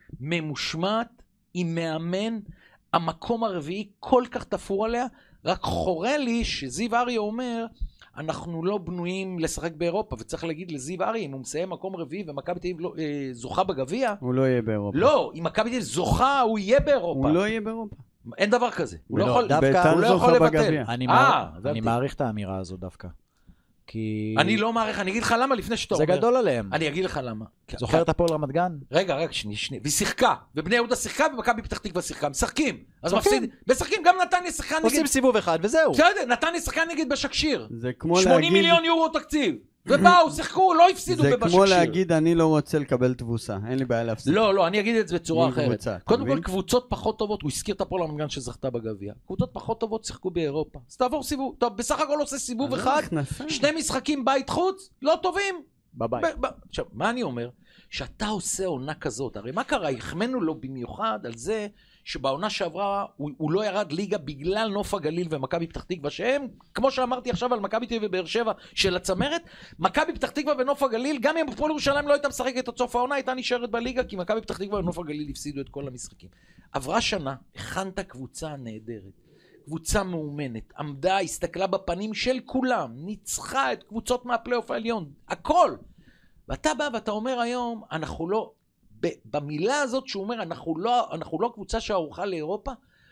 ממושמעת, עם מאמן, המקום הרביעי כל כך תפור עליה, רק חורה לי שזיו אריה אומר, אנחנו לא בנויים לשחק באירופה, וצריך להגיד לזיו אריה, אם הוא מסיים מקום רביעי, ומכבי תל אביב לא, אה, זוכה בגביע, הוא לא יהיה באירופה. לא, אם מכבי תל אביב זוכה, הוא יהיה באירופה. הוא לא יהיה באירופה. אין דבר כזה. הוא לא, לא יכול, דווקא, הוא לא יכול לבטל. אני, מער, אני מעריך את האמירה הזו דווקא. כי... אני לא מעריך, אני אגיד לך למה לפני שאתה אומר. זה גדול עליהם. אני אגיד לך למה. זוכר את הפועל רמת גן? רגע, רגע, שני, שני. והיא שיחקה, ובני יהודה שיחקה, ומכבי פתח תקווה שיחקה. משחקים. אז מפסיד. משחקים, גם נתניה שיחקה נגד... עושים סיבוב אחד, וזהו. בסדר, נתניה שיחקה נגד בשקשיר. זה כמו שמונים מיליון יורו תקציב. ובאו, שיחקו, לא הפסידו בבשקשיר. זה כמו להגיד, אני לא רוצה לקבל תבוסה, אין לי בעיה להפסיד. לא, לא, אני אגיד את זה בצורה אחרת. קודם כל, קבוצות פחות טובות, הוא הזכיר את הפועל רמת גן שזכתה בגביע. קבוצות פחות טובות שיחקו באירופה. אז תעבור סיבוב, טוב, בסך הכל עושה סיבוב אחד, שני משחקים בית חוץ, לא טובים. בבית. עכשיו, מה אני אומר? שאתה עושה עונה כזאת, הרי מה קרה? החמנו לו במיוחד על זה שבעונה שעברה הוא, הוא לא ירד ליגה בגלל נוף הגליל ומכבי פתח תקווה, שהם, כמו שאמרתי עכשיו על מכבי תל אביב ובאר שבע של הצמרת, מכבי פתח תקווה ונוף הגליל, גם אם הפועל ירושלים לא הייתה משחקת עד סוף העונה, הייתה נשארת בליגה, כי מכבי פתח תקווה ונוף הגליל הפסידו את כל המשחקים. עברה שנה, הכנת קבוצה נהדרת, קבוצה מאומנת, עמדה, הסתכלה בפנים של כולם, ניצחה את קבוצות מהפלייאוף העליון, הכל. ואתה בא ואתה אומר היום, אנחנו לא, במילה הזאת שהוא אומר, אנחנו לא, אנחנו לא קבוצה שערוכה לאירופה,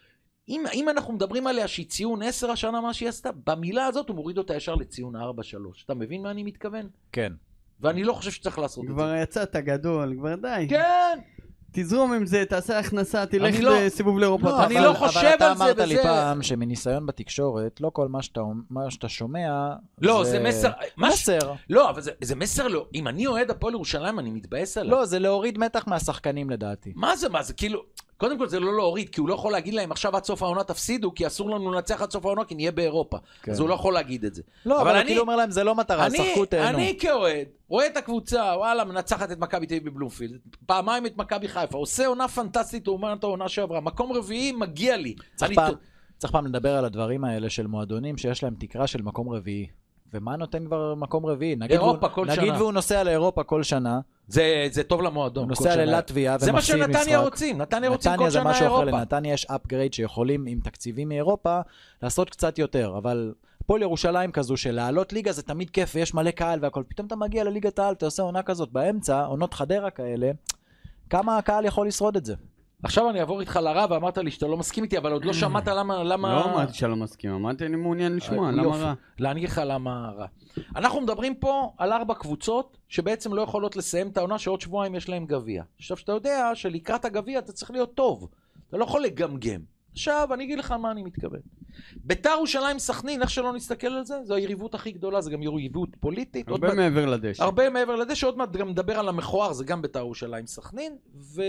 אם, אם אנחנו מדברים עליה שהיא ציון עשר השנה מה שהיא עשתה, במילה הזאת הוא מוריד אותה ישר לציון ארבע שלוש. אתה מבין מה אני מתכוון? כן. ואני לא חושב שצריך לעשות את זה. כבר יצאת גדול, כבר די. כן. תזרום עם זה, תעשה הכנסה, תלך לא, לסיבוב לאירופה. לא, אני לא חושב על זה. אבל אתה אמרת לי פעם שמניסיון בתקשורת, לא כל מה שאתה, מה שאתה שומע... לא, זה, זה מסר... מסר. לא, אבל זה, זה מסר לא. אם אני אוהד הפועל ירושלים, אני מתבאס עליו. לא, זה להוריד מתח מהשחקנים לדעתי. מה זה, מה זה? כאילו... קודם כל זה לא להוריד, כי הוא לא יכול להגיד להם עכשיו עד סוף העונה תפסידו, כי אסור לנו לנצח עד סוף העונה, כי נהיה באירופה. כן. אז הוא לא יכול להגיד את זה. לא, אבל, אבל אני כאילו אומר להם, זה לא מטרה, אני, שחקו תהנו. אני כאוהד, רואה את הקבוצה, וואלה, מנצחת את מכבי תל אביב בבלומפילד, פעמיים את מכבי חיפה, עושה עונה פנטסטית, הוא אומר את העונה שעברה, מקום רביעי מגיע לי. צריך, פעם, ת... צריך פעם לדבר על הדברים האלה של מועדונים, שיש להם תקרה של מקום רביעי. ומה נותן כבר מקום רביעי? נגיד, אירופה והוא, כל נגיד שנה. והוא נוסע לאירופה כל שנה. זה, זה טוב למועדון. הוא נוסע ללטביה ומפסיד משחק. זה מה שנתניה רוצים. נתניה רוצים כל שנה אירופה. לנתניה יש אפגרייד שיכולים עם תקציבים מאירופה לעשות קצת יותר. אבל הפועל ירושלים כזו של לעלות ליגה זה תמיד כיף ויש מלא קהל והכל. פתאום אתה מגיע לליגת העל, אתה עושה עונה כזאת באמצע, עונות חדרה כאלה. כמה הקהל יכול לשרוד את זה? עכשיו אני אעבור איתך לרע, ואמרת לי שאתה לא מסכים איתי, אבל עוד לא שמעת למה... למה... לא אמרתי שאתה לא מסכים, אמרתי אני מעוניין לשמוע, למה רע? לא, אני אגיד לך למה רע. אנחנו מדברים פה על ארבע קבוצות, שבעצם לא יכולות לסיים את העונה, שעוד שבועיים יש להם גביע. עכשיו, שאתה יודע שלקראת הגביע אתה צריך להיות טוב. אתה לא יכול לגמגם. עכשיו, אני אגיד לך מה אני מתכוון. בית"ר ירושלים סכנין, איך שלא נסתכל על זה, זו היריבות הכי גדולה, זה גם יריבות פוליטית. הרבה מעבר לדשא. הרבה מעבר לדשא, עוד מעט גם מדבר על המכוער, זה גם בית"ר ירושלים סכנין, ו...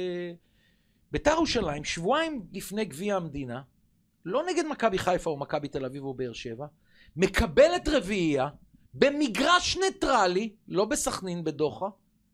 בית"ר ירושלים, שבועיים לפני גביע המדינה, לא נגד מכבי חיפה או מכבי תל אביב או באר שבע, מקבלת רביעייה במגרש ניטרלי, לא בסכנין בדוחה,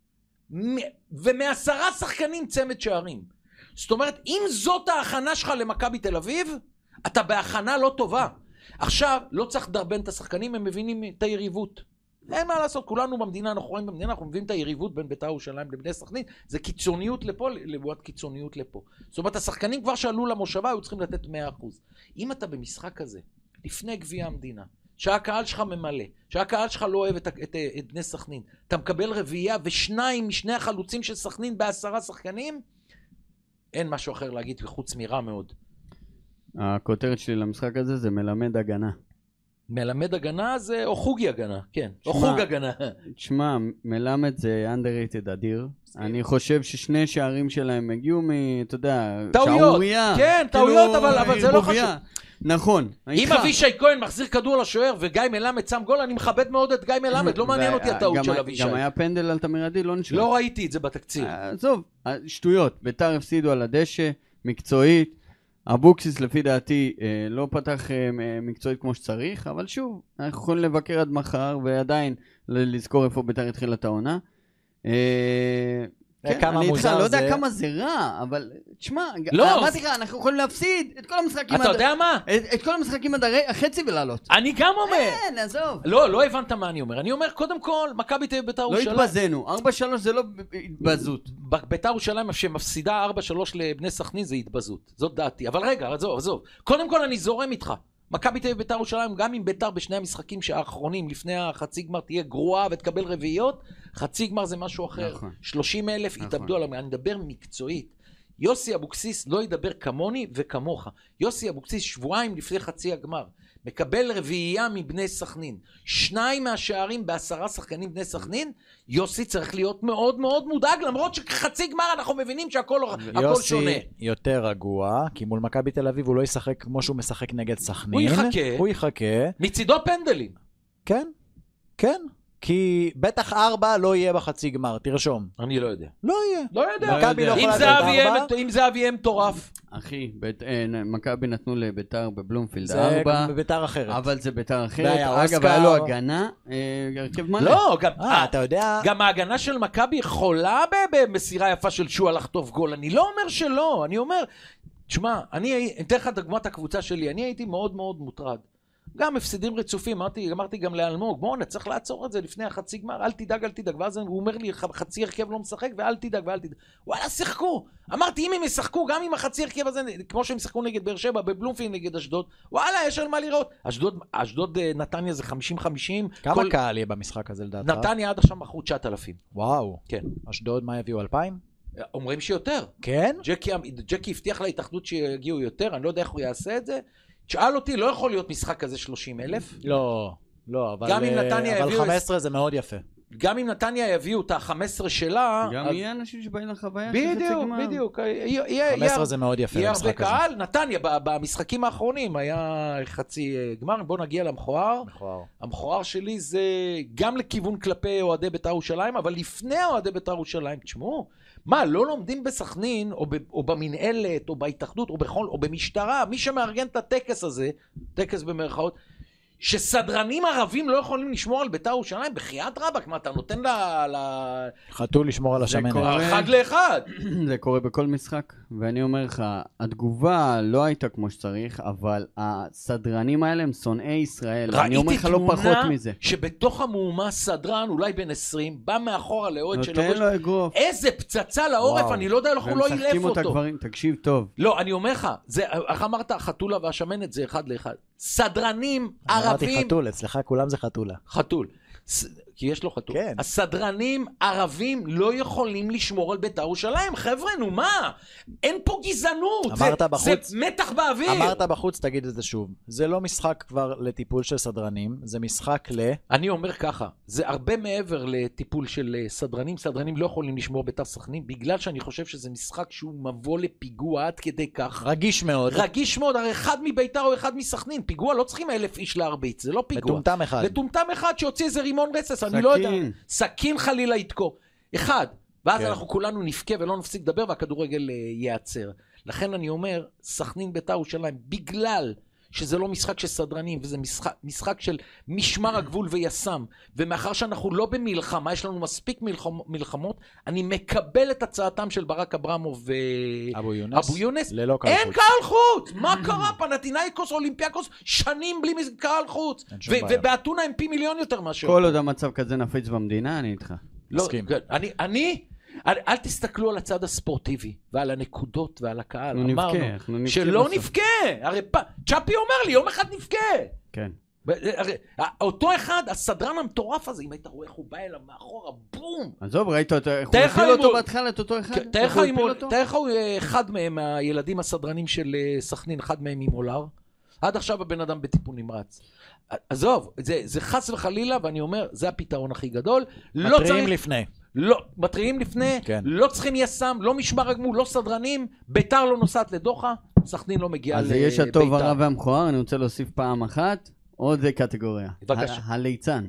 ומעשרה שחקנים צמד שערים. זאת אומרת, אם זאת ההכנה שלך למכבי תל אביב, אתה בהכנה לא טובה. עכשיו, לא צריך לדרבן את השחקנים, הם מבינים את היריבות. אין מה לעשות, כולנו במדינה, אנחנו רואים במדינה, אנחנו מבינים את היריבות בין בית"ר ירושלים לבני סכנין, זה קיצוניות לפה, לבועת קיצוניות לפה. זאת אומרת, השחקנים כבר שעלו למושבה, היו צריכים לתת מאה אחוז. אם אתה במשחק כזה, לפני גביע המדינה, שהקהל שלך ממלא, שהקהל שלך לא אוהב את, את, את, את בני סכנין, אתה מקבל רביעייה ושניים משני החלוצים של סכנין בעשרה שחקנים, אין משהו אחר להגיד חוץ מרע מאוד. הכותרת שלי למשחק הזה זה מלמד הגנה. מלמד הגנה זה, או חוגי הגנה, כן, או חוג הגנה. תשמע, מלמד זה underrated אדיר. אני חושב ששני שערים שלהם הגיעו מ, אתה יודע, שעוריה. כן, טעויות, אבל זה לא חשוב. נכון. אם אבישי כהן מחזיר כדור לשוער וגיא מלמד שם גול, אני מכבד מאוד את גיא מלמד, לא מעניין אותי הטעות של אבישי. גם היה פנדל על תמיר עדי, לא נשאר. לא ראיתי את זה בתקציר. עזוב, שטויות. בית"ר הפסידו על הדשא, מקצועית. אבוקסיס לפי דעתי אה, לא פתח אה, מקצועית כמו שצריך, אבל שוב, אנחנו יכולים לבקר עד מחר ועדיין לזכור איפה בית"ר התחילה את העונה. אה, כן, אני איתך, לא יודע כמה זה רע, אבל תשמע, אמרתי לך, אנחנו יכולים להפסיד את כל המשחקים. אתה יודע מה? את כל המשחקים עד החצי ולעלות. אני גם אומר. כן, עזוב. לא, לא הבנת מה אני אומר. אני אומר, קודם כל, מכבי תל אביב בית"ר ירושלים. לא התבזנו, ארבע שלוש זה לא התבזות. בית"ר ירושלים שמפסידה ארבע שלוש לבני סכנין זה התבזות. זאת דעתי. אבל רגע, עזוב, עזוב. קודם כל אני זורם איתך. מכבי תל אביב בית"ר ירושלים, גם אם בית"ר בשני המשחקים האחרונים, לפני החצי גמר תהיה גרועה ותקבל רביעיות, חצי גמר זה משהו אחר. נכון. שלושים אלף נכון. יתאבדו עליו. אני מדבר מקצועית. יוסי אבוקסיס לא ידבר כמוני וכמוך. יוסי אבוקסיס שבועיים לפני חצי הגמר. מקבל רביעייה מבני סכנין. שניים מהשערים בעשרה שחקנים בני סכנין. יוסי צריך להיות מאוד מאוד מודאג, למרות שחצי גמר אנחנו מבינים שהכל הכל שונה. יוסי יותר רגוע, כי מול מכבי תל אביב הוא לא ישחק כמו שהוא משחק נגד סכנין. הוא יחכה. הוא יחכה. מצידו פנדלים. כן, כן. כי בטח ארבע לא יהיה בחצי גמר, תרשום. אני לא יודע. לא יהיה. לא יודע. מכבי לא אם יכולה זה להיות אבי ארבע. אם- אם זה אבי אם מטורף. אחי, בית- אה, מכבי נתנו לביתר בבלומפילד זה ארבע, בביתר אחרת. אבל זה ביתר אחרת. והיה אגב, אוסקר. היה לו הגנה, אה, הרכב מלא. לא, גם... אה, אתה יודע... גם ההגנה של מכבי יכולה ב- במסירה יפה של שועה לחטוף גול. אני לא אומר שלא, אני אומר... תשמע, אני אתן לך דוגמת הקבוצה שלי, אני הייתי מאוד מאוד מוטרד. גם הפסדים רצופים, אמרתי, אמרתי גם לאלמוג, בואו נצטרך לעצור את זה לפני החצי גמר, אל תדאג, אל תדאג. ואז הוא אומר לי, חצי הרכב לא משחק, ואל תדאג, ואל תדאג. וואלה, שיחקו. אמרתי, אם הם ישחקו, גם עם החצי הרכב הזה, כמו שהם ישחקו נגד באר שבע, בבלומפילד נגד אשדוד, וואלה, יש על מה לראות. אשדוד, אשדוד נתניה זה חמישים חמישים. כמה כל... קהל יהיה במשחק הזה לדעתך? נתניה עד עכשיו מכרו תשעת אלפים. וואו. כן. אשדוד מה יביאו? אלפיים? אומרים שיותר. כן? ג'קי, ג'קי הבטיח להתאחדות שיגיעו יותר, אני לא יודע איך הוא יעשה את זה. שאל אותי, לא יכול להיות משחק כזה שלושים אלף. לא, לא, אבל, גם אם נתניה אבל יביאו- חמש עשרה זה מאוד יפה. גם אם נתניה יביאו את ה-חמש עשרה שלה, גם אז- יהיה אנשים שבאים לחוויה של חצי בדיוק, גמר. בדיוק. יהיה- יהיה- חמש עשרה זה מאוד יפה יהיה הרבה למשחק הזה. קהל. נתניה, ב- במשחקים האחרונים היה חצי אה, גמר. בוא נגיע למכוער. מכוער. המכוער שלי זה גם לכיוון כלפי אוהדי בית"ר ירושלים, אבל לפני אוהדי בית"ר ירושלים, תשמעו, מה, לא לומדים בסכנין, או, ב, או במנהלת, או בהתאחדות, או בכל, או במשטרה, מי שמארגן את הטקס הזה, טקס במרכאות, שסדרנים ערבים לא יכולים לשמור על בית"ר ירושלים, בחייאת רבאק, מה אתה נותן ל... ל... חתול לשמור על השמנת. קורה. אחד לאחד. זה קורה בכל משחק, ואני אומר לך, התגובה לא הייתה כמו שצריך, אבל הסדרנים האלה הם שונאי ישראל. אני אומר ראיתי לך לא פחות תמונה מזה. שבתוך המהומה סדרן, אולי בן עשרים, בא מאחורה לאוהד של נותן הראש, לו אגרוף. איזה פצצה לעורף, וואו. אני לא יודע איך הוא לא אילף ומשחקים אותה אותו. גברים, תקשיב טוב. לא, אני אומר לך, זה, איך אמרת, החתולה והשמנת זה אחד לאחד. סדרנים אמרתי ערבים... חתול, אצלך כולם זה חתולה. חתול. ס... כי יש לו חתול. כן. הסדרנים ערבים לא יכולים לשמור על בית"ר ירושלים. חבר'ה, נו מה? אין פה גזענות. אמרת זה, בחוץ- זה מתח באוויר. אמרת בחוץ, תגיד את זה שוב. זה לא משחק כבר לטיפול של סדרנים, זה משחק ל... אני אומר ככה, זה הרבה מעבר לטיפול של אה, סדרנים. סדרנים לא יכולים לשמור בית"ר סכנין, בגלל שאני חושב שזה משחק שהוא מבוא לפיגוע עד כדי כך. רגיש מאוד. רגיש מאוד, הרי אחד מבית"ר או אחד מסכנין. פיגוע לא צריכים אלף איש להרביץ, זה לא פיגוע. מטומטם אחד. מטומטם אחד שיוציא איזה רימון רסס, אני לא יודע. סכין. סכין חלילה יתקו. אחד. ואז כן. אנחנו כולנו נבכה ולא נפסיק לדבר והכדורגל אה, ייעצר. לכן אני אומר, סכנין בית"ר ירושלים, בגלל שזה לא משחק של סדרנים, וזה משחק, משחק של משמר הגבול ויס"מ, ומאחר שאנחנו לא במלחמה, יש לנו מספיק מלחמ, מלחמות, אני מקבל את הצעתם של ברק אברמוב ו... אבו יונס. אבו יונס. ללא קהל אין חוץ. קהל חוץ! מה קרה? פנתינייקוס, אולימפיאקוס, שנים בלי קהל חוץ. אין שום ו- בעיה. ובאתונה הם פי מיליון יותר מאשר. כל עוד המצב כזה נפיץ במדינה, אני איתך. לא, מסכים. כן, אני, אני, אל, אל תסתכלו על הצד הספורטיבי, ועל הנקודות ועל הקהל. אנחנו אמרנו, נבכה, אנחנו נבכה שלא בסוף. נבכה. הרי פ... צ'אפי אומר לי, יום אחד נבכה. כן. ו- הרי, אותו אחד, הסדרן המטורף הזה, אם היית רואה איך הוא בא אליו מאחורה, בום. עזוב, ראית אותו, איך הוא תאר לך הפיל אם אותו הוא- בהתחלה, את אותו אחד? תאר איך לך הוא אם הפיל הוא- אותו? תאר לך הוא אה, אחד מהם, הילדים הסדרנים של אה, סכנין, אחד מהם עם אולר. עד עכשיו הבן אדם בטיפול נמרץ. עזוב, זה, זה חס וחלילה, ואני אומר, זה הפתרון הכי גדול. לא מתריעים צריך... לפני. לא, מתריעים לפני, כן. לא צריכים יס"מ, לא משמר הגמול, לא סדרנים, ביתר לא נוסעת לדוחה, סכנין לא מגיעה אז לביתר. יש הטוב, הרע והמכוער, אני רוצה להוסיף פעם אחת, עוד קטגוריה. בבקשה. ה- הליצן.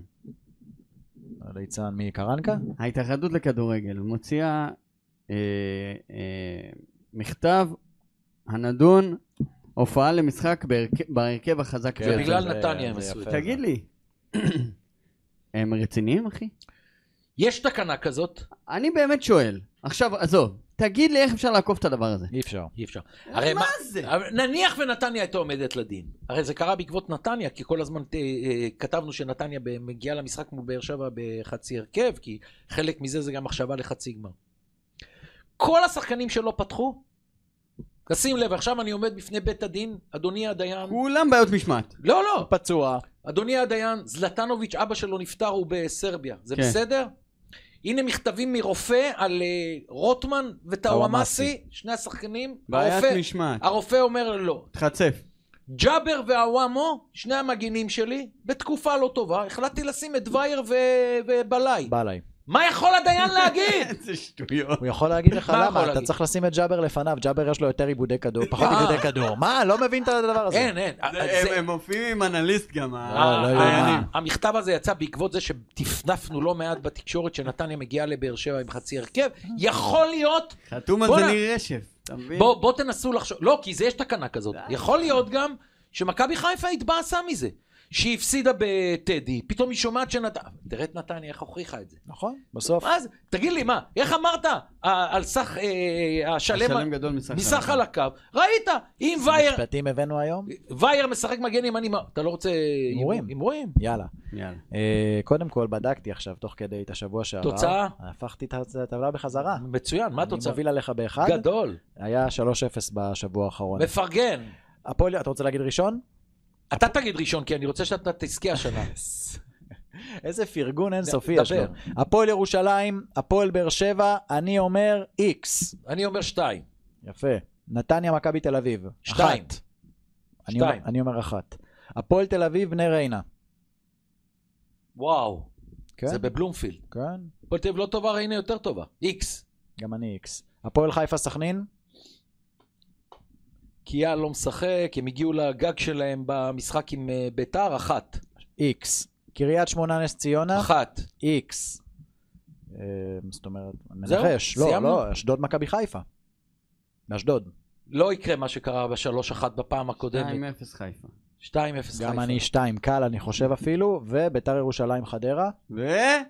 ליצן מקרנקה? ההתאחדות לכדורגל מוציאה אה, אה, מכתב הנדון הופעה למשחק בהרכב, בהרכב החזק כן, זה ביותר. בגלל זה- נתניה הם זה עשו את יפה. זה. תגיד לי, הם רציניים אחי? יש תקנה כזאת, אני באמת שואל, עכשיו עזוב, תגיד לי איך אפשר לעקוף את הדבר הזה. אי אפשר. אי אפשר. הרי מה זה? אבל נניח ונתניה הייתה עומדת לדין. הרי זה קרה בעקבות נתניה, כי כל הזמן אה, אה, כתבנו שנתניה ב- מגיעה למשחק מול באר שבע בחצי הרכב, כי חלק מזה זה גם מחשבה לחצי גמר. כל השחקנים שלא פתחו, תשים לב, עכשיו אני עומד בפני בית הדין, אדוני הדיין, כולם בעיות משמעת. לא, לא, פצוע. אדוני הדיין, זלטנוביץ', אבא שלו נפטר, הוא בסרביה, זה כן. בסדר? הנה מכתבים מרופא על uh, רוטמן וטאוואמאסי, שני השחקנים, בעיית הרופא, משמעת. הרופא אומר לא. תחצף. ג'אבר והוואמו, שני המגינים שלי, בתקופה לא טובה, החלטתי לשים את דווייר ו... ובלאי. בא עליי. מה יכול הדיין להגיד? איזה שטויות. הוא יכול להגיד לך מה יכול למה, אתה להגיד? צריך לשים את ג'אבר לפניו, ג'אבר יש לו יותר עיבודי כדור, פחות עיבודי כדור. מה? לא מבין את הדבר הזה. אין, אין. זה- זה- הם- הם מופיעים עם אנליסט גם. ה- לא, לא ה- יאמן. המכתב הזה יצא בעקבות זה שטפנפנו לא מעט בתקשורת שנתניה מגיעה לבאר שבע עם חצי הרכב. יכול להיות, חתום על בוא זה נ- ניר רשף, אתה מבין? בוא בוא תנסו לחשוב, לא, כי זה יש תקנה כזאת. יכול להיות גם שמכבי חיפה התבאסה מזה. שהיא הפסידה בטדי, פתאום היא שומעת שנת... תראה את נתניה, איך הוכיחה את זה. נכון, בסוף. מה זה? תגיד לי, מה? איך אמרת אה, על סך אה, השלם... השלם גדול מסך מסך על הקו? ראית? אם וייר... משפטים הבאנו היום? וייר משחק מגן ימני, מה? אתה לא רוצה... הימורים. הימורים? יאללה. יאללה. אה, קודם כל בדקתי עכשיו, תוך כדי את השבוע שעבר. תוצאה? הפכתי את הטבלה בחזרה. מצוין, מה אני התוצאה? מוביל עליך באחד. גדול. היה שלוש אפס בשבוע האחרון. מפרגן. הפועל, אתה רוצה להגיד ראשון? אתה תגיד ראשון, כי אני רוצה שאתה תזכה השנה. איזה פרגון אינסופי דבר. יש לו. הפועל ירושלים, הפועל באר שבע, אני אומר איקס. אני אומר שתיים. יפה. נתניה, מכבי תל אביב. שתיים. אחת. אני אומר- שתיים. אני אומר אחת. הפועל תל אביב, בני ריינה. וואו. כן? זה בבלומפילד. כן. הפועל תל אביב לא טובה, ריינה יותר טובה. איקס. גם אני איקס. הפועל חיפה, סכנין. קיאל לא משחק, הם הגיעו לגג שלהם במשחק עם אה, ביתר, אחת. איקס. קריית שמונה, נס ציונה. אחת. איקס. אה, זאת אומרת, זהו? מנחש. לא, סיימנו? לא, אשדוד מכבי חיפה. באשדוד. לא יקרה מה שקרה בשלוש אחת בפעם שתיים הקודמת. אפס חיפה. שתיים אפס חיפה. גם אני שתיים קל, אני חושב אפילו, וביתר ירושלים חדרה. ו...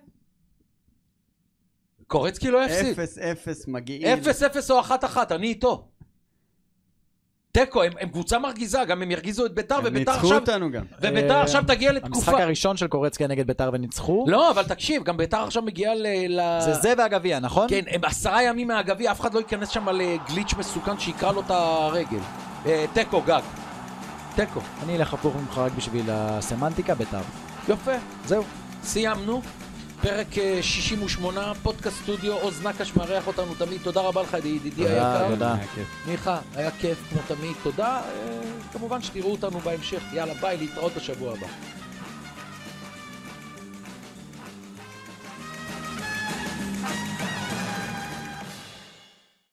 קורצקי לא הפסיד. אפס אפס מגיעים. אפס אפס או אחת אחת, אני איתו. תיקו, הם, הם קבוצה מרגיזה, גם הם ירגיזו את ביתר, הם וביתר ניצחו עכשיו, אותנו גם. וביתר אה, עכשיו תגיע המשחק לתקופה. הראשון של קורצקי נגד ביתר וניצחו. לא, אבל תקשיב, גם ביתר עכשיו מגיעה ל... ל... זה זה והגביע, נכון? כן, הם עשרה ימים מהגביע, אף אחד לא ייכנס שם לגליץ' מסוכן שיקרא לו את הרגל. אה, תיקו, גג. תיקו. אני אלך הפוך ממך רק בשביל הסמנטיקה, ביתר. יפה. זהו. סיימנו. פרק אה, שישים ושמונה, פודקאסט סטודיו, עוז נקש מארח אותנו תמיד. תודה רבה לך, ידידי תודה, היקר. תודה. היה כיף. מיכה, היה כיף כמו תמיד. תודה. אה, כמובן שתראו אותנו בהמשך. יאללה, ביי, להתראות בשבוע הבא.